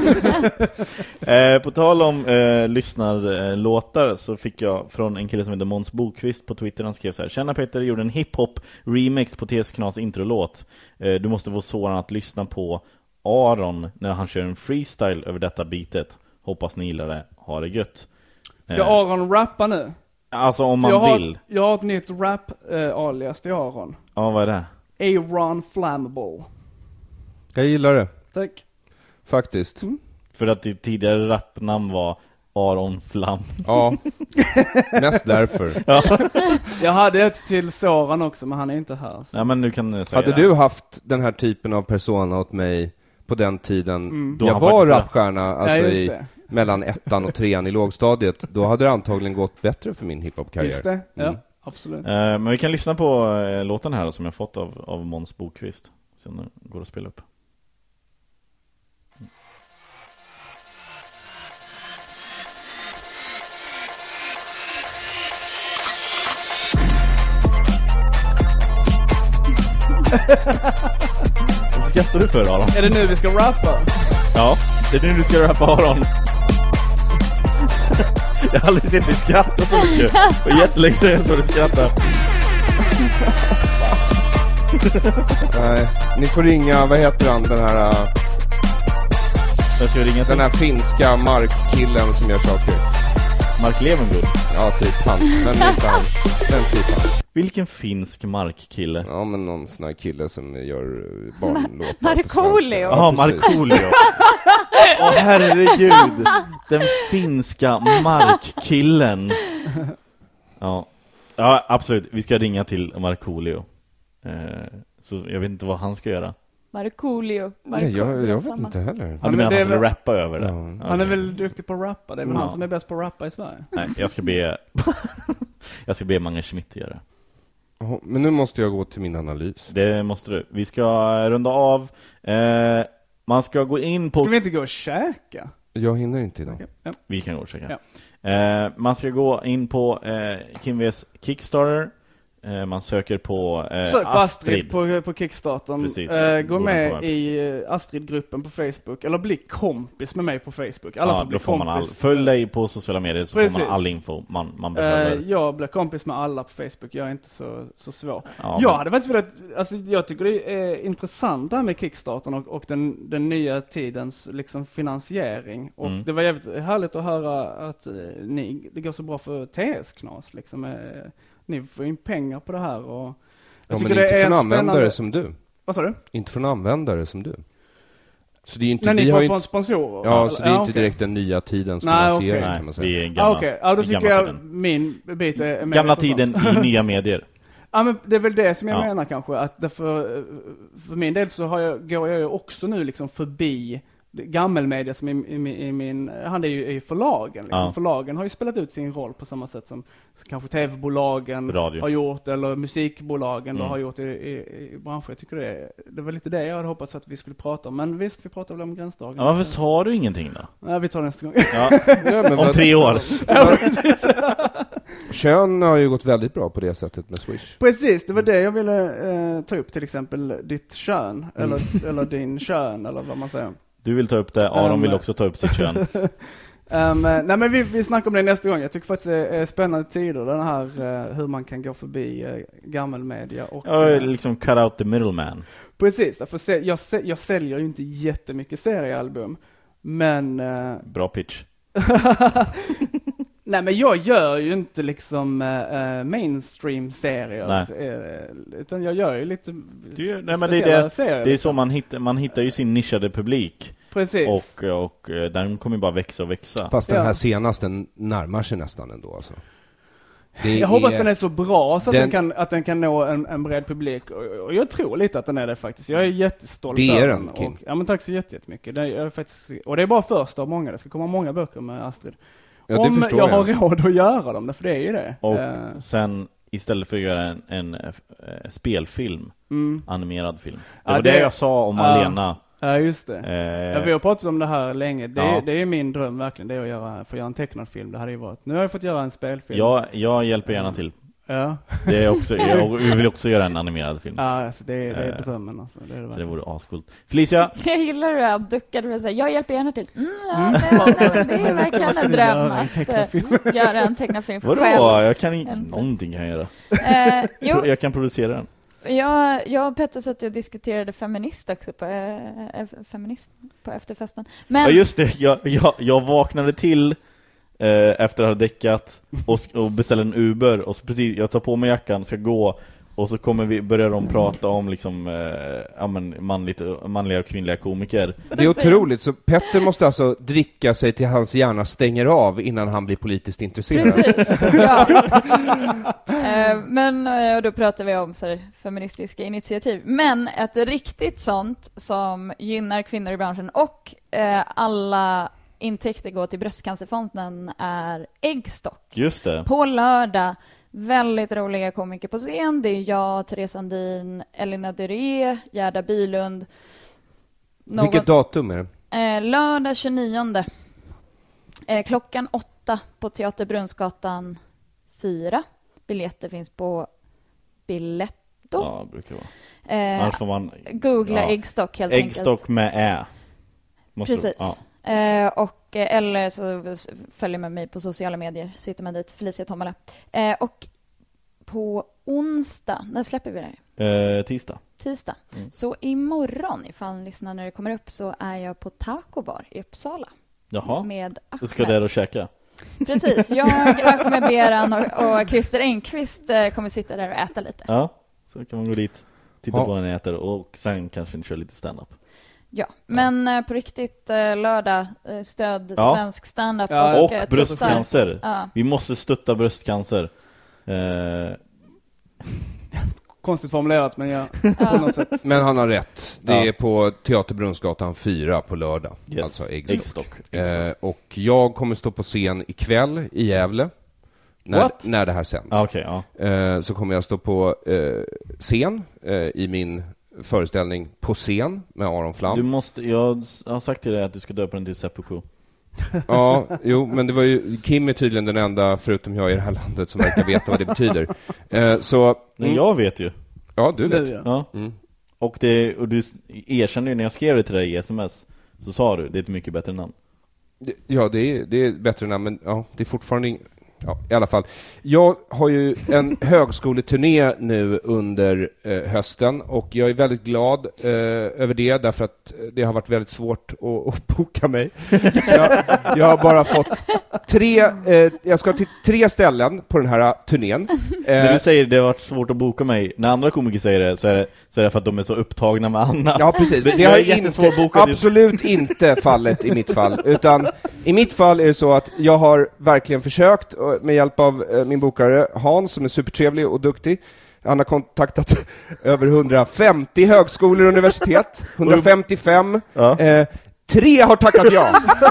eh, på tal om eh, lyssnarlåtar så fick jag från en kille som heter Måns Bokvist på Twitter. Han skrev så här: Tjena Peter, gjorde en hiphop remix på T S Knas introlåt. Eh, du måste få Soran att lyssna på Aron när han kör en freestyle över detta beatet. Hoppas ni gillar det. Ha det gött. Ska eh, Aron rappa nu? Alltså om man jag vill. Har, jag har ett nytt rap-alias till Aron. Ja, vad är det? Aaron Flammable. Jag gillar det. Tack. Faktiskt. Mm. För att ditt tidigare rapnamn var Aron Flam. Ja, mest därför. Ja. Jag hade ett till Soran också, men han är inte här. Så. Ja, men nu kan du säga. Hade du haft den här typen av persona åt mig på den tiden mm. jag var rapstjärna, alltså ja, i, mellan ettan och trean i lågstadiet, då hade det antagligen gått bättre för min hiphop-karriär. Just det, ja, mm. absolut. Uh, men vi kan lyssna på uh, låten här som jag fått av, av Måns Bokvist. Sen går det att spela upp. Vad skrattar du för, Aron? Är det nu vi ska rappa? Ja, det är nu du ska rappa, Aron. Jag har aldrig sett dig skratta så mycket. Och jättelänge sedan så du skrattar. Nej, ni får ringa, vad heter han, den här... Uh, jag ska ringa till? Den här finska markkillen som gör saker. Mark Levengood? Ja, typ han. Men inte han. Den typ han. Vilken finsk markkille? Ja, men någon sån här kille som gör barnlåtar. Markoolio. Ja, Markoolio. Åh, herregud. Den finska markkillen. Ja. Ja, absolut. Vi ska ringa till Markoolio. Eh, så jag vet inte vad han ska göra. Markoolio. Nej, jag, jag vet inte heller. Ja, du menar att han skulle rappa över det? Ja. Okay. Han är väl duktig på att rappa. Det är väl ja. han som är bäst på att rappa i Sverige. Nej, jag ska be jag ska be Mange Schmidt göra. Oh, men nu måste jag gå till min analys. Det måste du. Vi ska runda av. Eh, man ska gå in på... Ska vi inte gå och käka? Jag hinner inte idag. Okay. Ja. Vi kan gå och käka. Ja. Eh, man ska gå in på eh, Kimves Kickstarter. Eh, man söker på eh, Sök på Astrid. Astrid på, på Kickstarten. Precis. Eh, gå med med. i uh, Astrid-gruppen på Facebook. Eller bli kompis med mig på Facebook. Alla Ja, får bli då får man all, kompis. följ dig på sociala medier så Precis. får man all info man, man behöver. Eh, jag blir kompis med alla på Facebook. Jag är inte så, så svår. Ja, jag men... hade faktiskt velat, alltså, jag tycker det är intressant det här med Kickstarten och, och den, den nya tidens liksom, finansiering. Och Mm. det var jävligt härligt att höra att eh, ni, det går så bra för T S-knas. Liksom, eh, ni får in pengar på det här. Och Ja, jag men tycker inte det är från en användare spännande... som du. Vad sa du? Inte från användare som du. Så det är inte, När ni vi har får ju från inte, sponsorer? ja, så det är ja, inte okej. direkt den nya tidens Nej, finansiering okej. kan man Vi säga. är gamla, Ah, okej, ja, då i tycker gamla jag tiden. min bit är mer Gamla intressant. tiden i nya medier. Ja, men det är väl det som jag Ja. menar kanske, att därför, för min del så har jag, går jag ju också nu liksom förbi gammelmedia som i, i, i min, han är ju i förlagen. Liksom. Ja. Förlagen har ju spelat ut sin roll på samma sätt som kanske tv-bolagen Radio. har gjort, eller musikbolagen Mm. då har gjort i, i, i branschen. Jag tycker det, är- det var lite det jag hade hoppats att vi skulle prata om, men visst, vi pratar väl om gränsdagen. Ja, varför sa du ingenting då? Ja, vi tar det nästa gång. Ja. Ja, men Om vad- tre år. Kön har ju gått väldigt bra på det sättet med Swish. Precis, det var det jag ville eh, ta upp, till exempel ditt kön, Mm. eller, eller din kön, eller vad man säger. Du vill ta upp det, Aron Um, vill också ta upp sitt kön. Um, nej men vi, vi snackar om det nästa gång. Jag tycker faktiskt det är spännande tider, den här uh, hur man kan gå förbi uh, gammelmedia och Ja, uh, liksom cut out the middleman. precis, för se, jag, se, jag säljer ju inte jättemycket seriealbum, men uh, Bra pitch. nej men jag gör ju inte liksom uh, mainstream-serier, Nej. uh, utan jag gör ju lite Du gör- nej, men det är speciella det- serier. Det är så man hittar, man hittar ju sin nischade publik. Precis. Och, och eh, den kommer ju bara växa och växa. Fast den Ja. här senaste närmar sig nästan ändå alltså. Det Jag hoppas den är så bra så att den, Den- kan, att den kan nå en, en bred publik. Och, och jag tror lite att den är det faktiskt. Jag är jättestolt Det är över den, Kim. Och, ja men tack så jätte- jättemycket. Det är, jag är faktiskt, och det är bara första av många. Det ska komma många böcker med Astrid. Ja, det Om förstår jag jag. har råd att göra dem, för det är ju det. Och Eh, sen istället för att göra en, en eh, spelfilm, mm. animerad film. Det Ja, var det, det- jag sa om ja. Malena. Ja just det. Eh, Ja, vi har pratat om det här länge. Det, Ja. det är min dröm verkligen. Det är att göra, få göra en tecknad film. Det hade ju varit. Nu har jag fått göra en spelfilm. jag, jag hjälper gärna till. Ja. Det är också, jag vill också göra en animerad film. Ja, alltså det, är- det är Eh, drömmen alltså. Det är det Så det verkligen. vore ascoolt. Felicia, Jag gillar det här duckade och säga jag hjälper gärna till. Mm, ja, det, det, det är verkligen ska en du dröm göra? En att tecknad film? eh, göra en tecknad film vadå? själv. Jag kan in... En- Någonting kan jag göra. Eh, jo, Jag kan producera den. jag, jag och Petter satt och diskuterade feminist också på, eh, feminism på efterfesten. Men Ja just det, jag, jag, jag vaknade till eh, efter att ha däckat och, sk- och beställde en Uber. Och så precis, jag tar på mig jackan, ska gå. Och så kommer vi, börjar de prata om liksom, eh, ja, men manligt, manliga och kvinnliga komiker. Det är otroligt, så Petter måste alltså dricka sig till hans hjärna stänger av innan han blir politiskt intresserad. Precis, ja. Eh, Men eh, och då pratar vi om så här, feministiska initiativ. Men ett riktigt sånt som gynnar kvinnor i branschen och eh, alla intäkter går till Bröstcancerfonden är Äggstock. Just det. På lördag, väldigt roliga komiker på scen. Det är jag, Therese Sandin, Elina Duré, Gerda Bylund. Någon, Vilket datum är det? eh, lördag tjugonionde. Eh, klockan åtta på Teater Brunnsgatan fyra. Biljetter finns på Biletto. Ja, det brukar det vara. Eh, Annars får man googla ja. Äggstock helt enkelt. Äggstock med ä. Måste du- Precis. Ja. Eh, och, eh, eller så s- följer man mig på sociala medier, så hittar man dit Felicia Tomala. Eh, och på onsdag, när släpper vi det här? Eh, tisdag. Tisdag. Mm. Så imorgon, ifall ni lyssnar när det kommer upp, så är jag på Taco Bar i Uppsala. Jaha, Med du ska Ahmed. där och käka. Precis, jag, Ahmed Beran och, och Christer Engqvist eh, kommer sitta där och äta lite. Ja, så kan man gå dit, titta Ja. på när ni äter och sen kanske ni kör lite stand-up. Ja, men eh, på riktigt eh, lördag, eh, stöd Ja. svensk stand-up Ja, och, Och eh, tuffa- bröstcancer. Ja. Vi måste stötta bröstcancer. Eh, konstigt formulerat, men jag på något sätt. Men han har rätt. Det Ja. är på Teater Brunnsgatan fyra på lördag. Yes. Alltså Äggstock. Äggstock. Eh, och jag kommer stå på scen ikväll i Gävle. När, What? när det här sänds. Ah, okay, ja. eh, så kommer jag stå på eh, scen eh, i min föreställning På scen med Aron Flam. Du måste, jag har sagt till dig att du ska döpa den till Seppuku. Ja, jo, men det var ju, Kim är tydligen den enda, förutom jag i det här landet, som verkar veta vad det betyder. Eh, så... Men mm, jag vet ju. ja, du vet. ja. Ja. Mm. Och, det, och du erkände ju när jag skrev det till dig i sms, så sa du, det är ett mycket bättre namn. Ja, det är, det är bättre namn, men ja, det är fortfarande... ing- Ja, i alla fall. Jag har ju en högskoleturné nu under eh, hösten och jag är väldigt glad eh, över det, därför att det har varit väldigt svårt att, att boka mig. Så jag, jag har bara fått tre, eh, jag ska till tre ställen på den här turnén. När Eh, du säger det har varit svårt att boka mig, när andra komiker säger det, så är det, så är det för att de är så upptagna med annat. Ja, precis. Det, Jag har är jättesvår inte, att boka just- absolut inte fallet i mitt fall. Utan i mitt fall är det så att jag har verkligen försökt och med hjälp av eh, min bokare Hans, som är supertrevlig och duktig. Han har kontaktat över hundrafemtio högskolor och universitet. hundrafemtiofem. Ja. Eh, tre har tackat ja.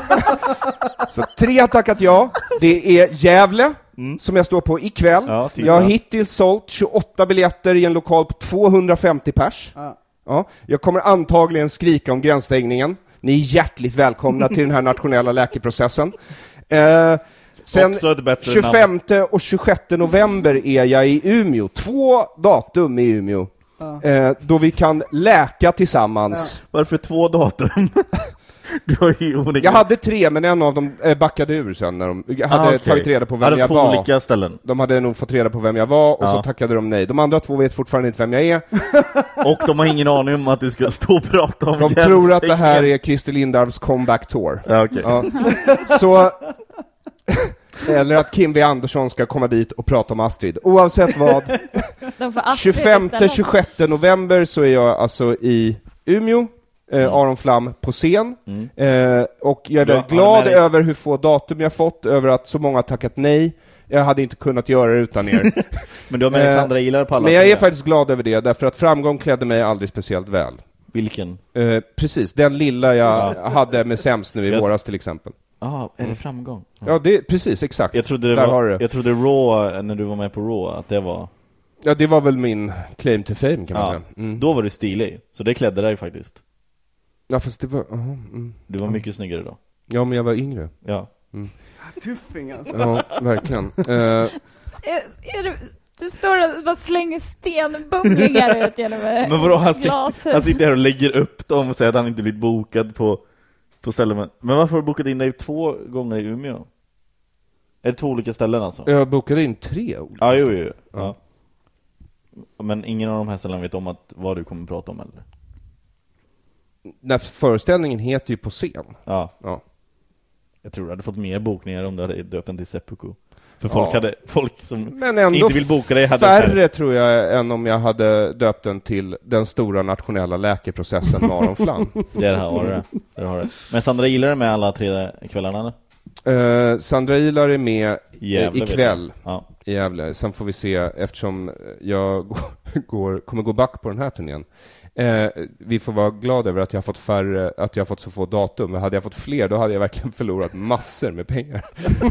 Så tre har tackat ja. Det är Gävle, Mm. som jag står på ikväll. Ja, tisdag. Jag har hittills sålt tjugoåtta biljetter i en lokal på tvåhundrafemtio pers. Ja. Ja, jag kommer antagligen skrika om gränsstängningen. Ni är hjärtligt välkomna till den här nationella läkeprocessen. Eh, sen Också ett bättre tjugofemte och tjugosjätte november är jag i Umeå. Två datum i Umeå. Ja. Eh, då vi kan läka tillsammans. Varför två datum? Du har ju olika... Jag hade tre, men en av dem eh, backade ur sen när de jag hade Ah, okej. tagit reda på vem Hade jag två var. olika ställen. De hade nog fått reda på vem jag var, och Ja. så tackade de nej. De andra två vet fortfarande inte vem jag är. Och de har ingen aning om att du ska stå och prata om De tror att det här är Christer Lindarws comeback tour. Ja, okej. Ja. Så... Eller att Kim V. Andersson ska komma dit och prata om Astrid. Oavsett vad. De får Astrid tjugofemte istället. tjugosjätte november så är jag alltså i Umeå. Eh, Aron Flam på scen. Mm. Eh, och jag är Du har- väldigt har glad du med dig- över hur få datum jag fått, över att så många har tackat nej. Jag hade inte kunnat göra det utan er. Men du har med dig Eh, Sandra Gillar på alla Men jag är tre. faktiskt glad över det, därför att framgång klädde mig aldrig speciellt väl. Vilken? Eh, precis, den lilla jag Ja. hade med sämst nu i Jag- våras till exempel. Ja, ah, är det framgång? Ja, det precis, exakt. Jag trodde det Där var, har du det. jag trodde Raw, när du var med på Raw, att det var... Ja, det var väl min claim to fame, kan man Ja, säga. Mm. då var du stilig. Så det klädde dig faktiskt. Ja, fast det var... aha, mm. Du var mycket snyggare då. Ja, men jag var yngre. Ja. Tuffing alltså. Ja, verkligen. Eh, Är, är du, du står och bara slänger stenbumlingar ut genom Men vadå, han, sitter, glaset. han sitter här och lägger upp dem och säger att han inte blivit bokad på, på ställen. Men, men varför har du bokat in dig två gånger i Umeå? Är det två olika ställen alltså? jag bokade in tre ord. Ja, jo, jo. Ja. Men ingen av de här ställena vet om att vad du kommer prata om eller? När föreställningen heter ju På scen. Ja. Ja. Jag tror du hade fått mer bokningar om du hade döpt den till Seppuku. För folk, Ja. hade, folk som Men ändå inte vill boka dig hade färre tror jag än om jag hade döpt den till den stora nationella läkeprocessen med Aron Flam. Det här har det. det har det. Men Sandra Gillar är med alla tre kvällarna? Eh, Sandra Ilar är med Jävlar, eh, ikväll vet jag. Ja. i Gävle. Sen får vi se, eftersom jag går, går, kommer gå back på den här turnén. Eh, vi får vara glada över att jag har fått färre, att jag har fått så få datum. Men hade jag fått fler, då hade jag verkligen förlorat massor med pengar.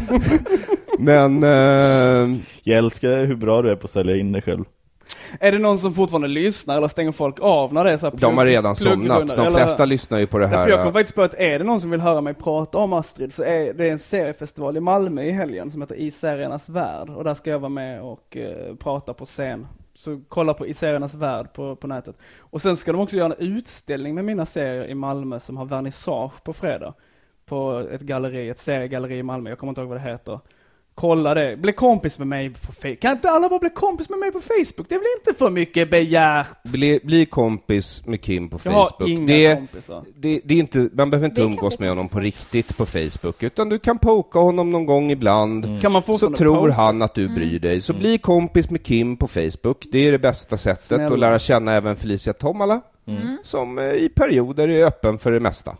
Men eh, Jag älskar hur bra du är på att sälja in dig själv. Är det någon som fortfarande lyssnar eller stänger folk av när det är så här plugg, de har redan pluggrundor, somnat. De eller- flesta lyssnar ju på det Därför här. jag kom faktiskt på att är det någon som vill höra mig prata om Astrid, så är det en seriefestival i Malmö i helgen som heter I seriernas värld, och där ska jag vara med och eh, prata på scen. Så kolla på I seriernas värld på, på nätet. Och sen ska de också göra en utställning med mina serier i Malmö som har vernissage på fredag. På ett galleri, ett seriegalleri i Malmö. Jag kommer inte ihåg vad det heter. Kolla det. Bli kompis med mig på Facebook. Kan inte alla bara bli kompis med mig på Facebook? Det blir inte för mycket begärt. Bli, bli kompis med Kim på Jag har Facebook. inga Det, kompisar. det, det är inte, man behöver inte Vi kan umgås bli med honom på kompisar. riktigt på Facebook, utan du kan poka honom någon gång ibland. Kan man Så fortfarande tror poka? han att du bryr dig. Så bli kompis med Kim på Facebook. Det är det bästa sättet Snälla. att lära känna även Felicia Tomala, Mm. som eh, i perioder är öppen för det mesta.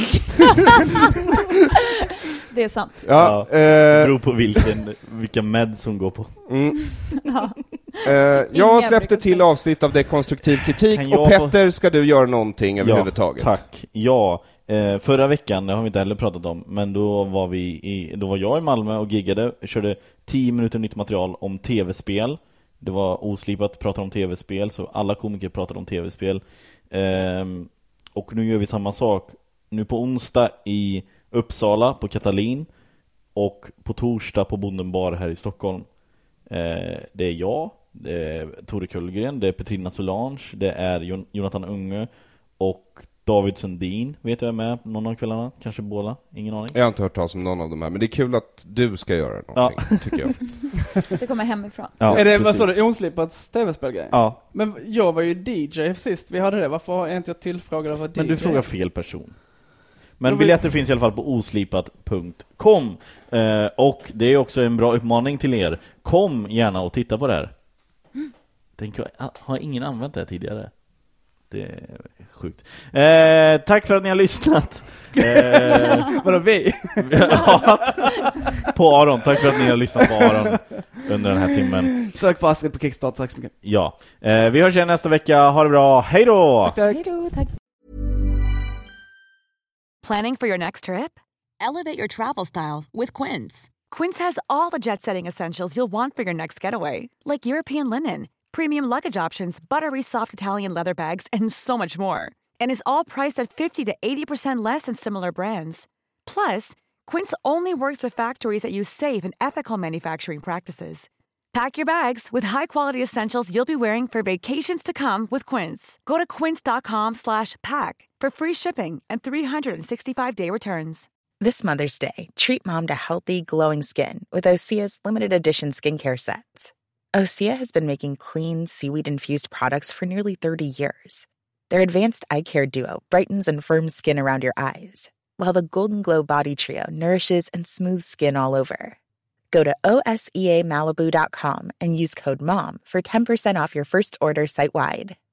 Det är sant. Ja, Det eh, beror på vilken, vilka meds hon går på. mm. Ja. Uh, jag släppte brukar till avsnitt av dekonstruktiv kritik Kan jag och Petter, få- ska du göra någonting Ja, överhuvudtaget? tack. Ja, eh, förra veckan, det har vi inte heller pratat om, men då var vi i, då var jag i Malmö och giggade, körde tio minuter nytt material om tv-spel. Det var oslipat, pratade om tv-spel, så alla komiker pratade om tv-spel. Ehm, och nu gör vi samma sak. Nu på onsdag i Uppsala på Katalin och på torsdag på Bondenbar här i Stockholm. Ehm, det är jag, det är Tore Kullgren, det är Petrina Solange, det är Jon- Jonathan Unge och David Sundin, vet jag är med någon av kvällarna, kanske båda, ingen aning. Jag har inte hört talas om någon av dem här, men det är kul att du ska göra någonting, ja. tycker jag. Det kommer hemifrån. Ja, är det, vad precis. sa du, onslipat tv-spelgrej? Ja. Men jag var ju D J sist vi hade det, varför är inte jag tillfrågad av D J? Men du frågar fel person. Men Då vill- biljetter finns i alla fall på oslipat punkt com. eh, Och det är också en bra uppmaning till er. Kom gärna och titta på det här. Tänk, har ingen använt det här tidigare? Det är sjukt. eh, Tack för att ni har lyssnat. eh, Vadå vi? ja, på Aron, tack för att ni har lyssnat på Aron under den här timmen. Sök på Astrid på Kickstarter, tack så mycket. Ja, eh, vi hörs igen nästa vecka. Ha det bra, hej då! Tack, tack. Hej då, tack. Planning for your next trip? Elevate your travel style with Quince. Quince has all the jet-setting essentials you'll want for your next getaway, like European linen, premium luggage options, buttery soft Italian leather bags, and so much more. And is all priced at fifty to eighty percent less than similar brands. Plus, Quince only works with factories that use safe and ethical manufacturing practices. Pack your bags with high-quality essentials you'll be wearing for vacations to come with Quince. Go to quince.com slash pack for free shipping and three sixty-five day returns. This Mother's Day, treat mom to healthy, glowing skin with Osea's limited edition skincare sets. Osea has been making clean, seaweed-infused products for nearly thirty years. Their advanced eye care duo brightens and firms skin around your eyes, while the Golden Glow Body Trio nourishes and smooths skin all over. Go to O S E A Malibu dot com and use code MOM for ten percent off your first order site-wide.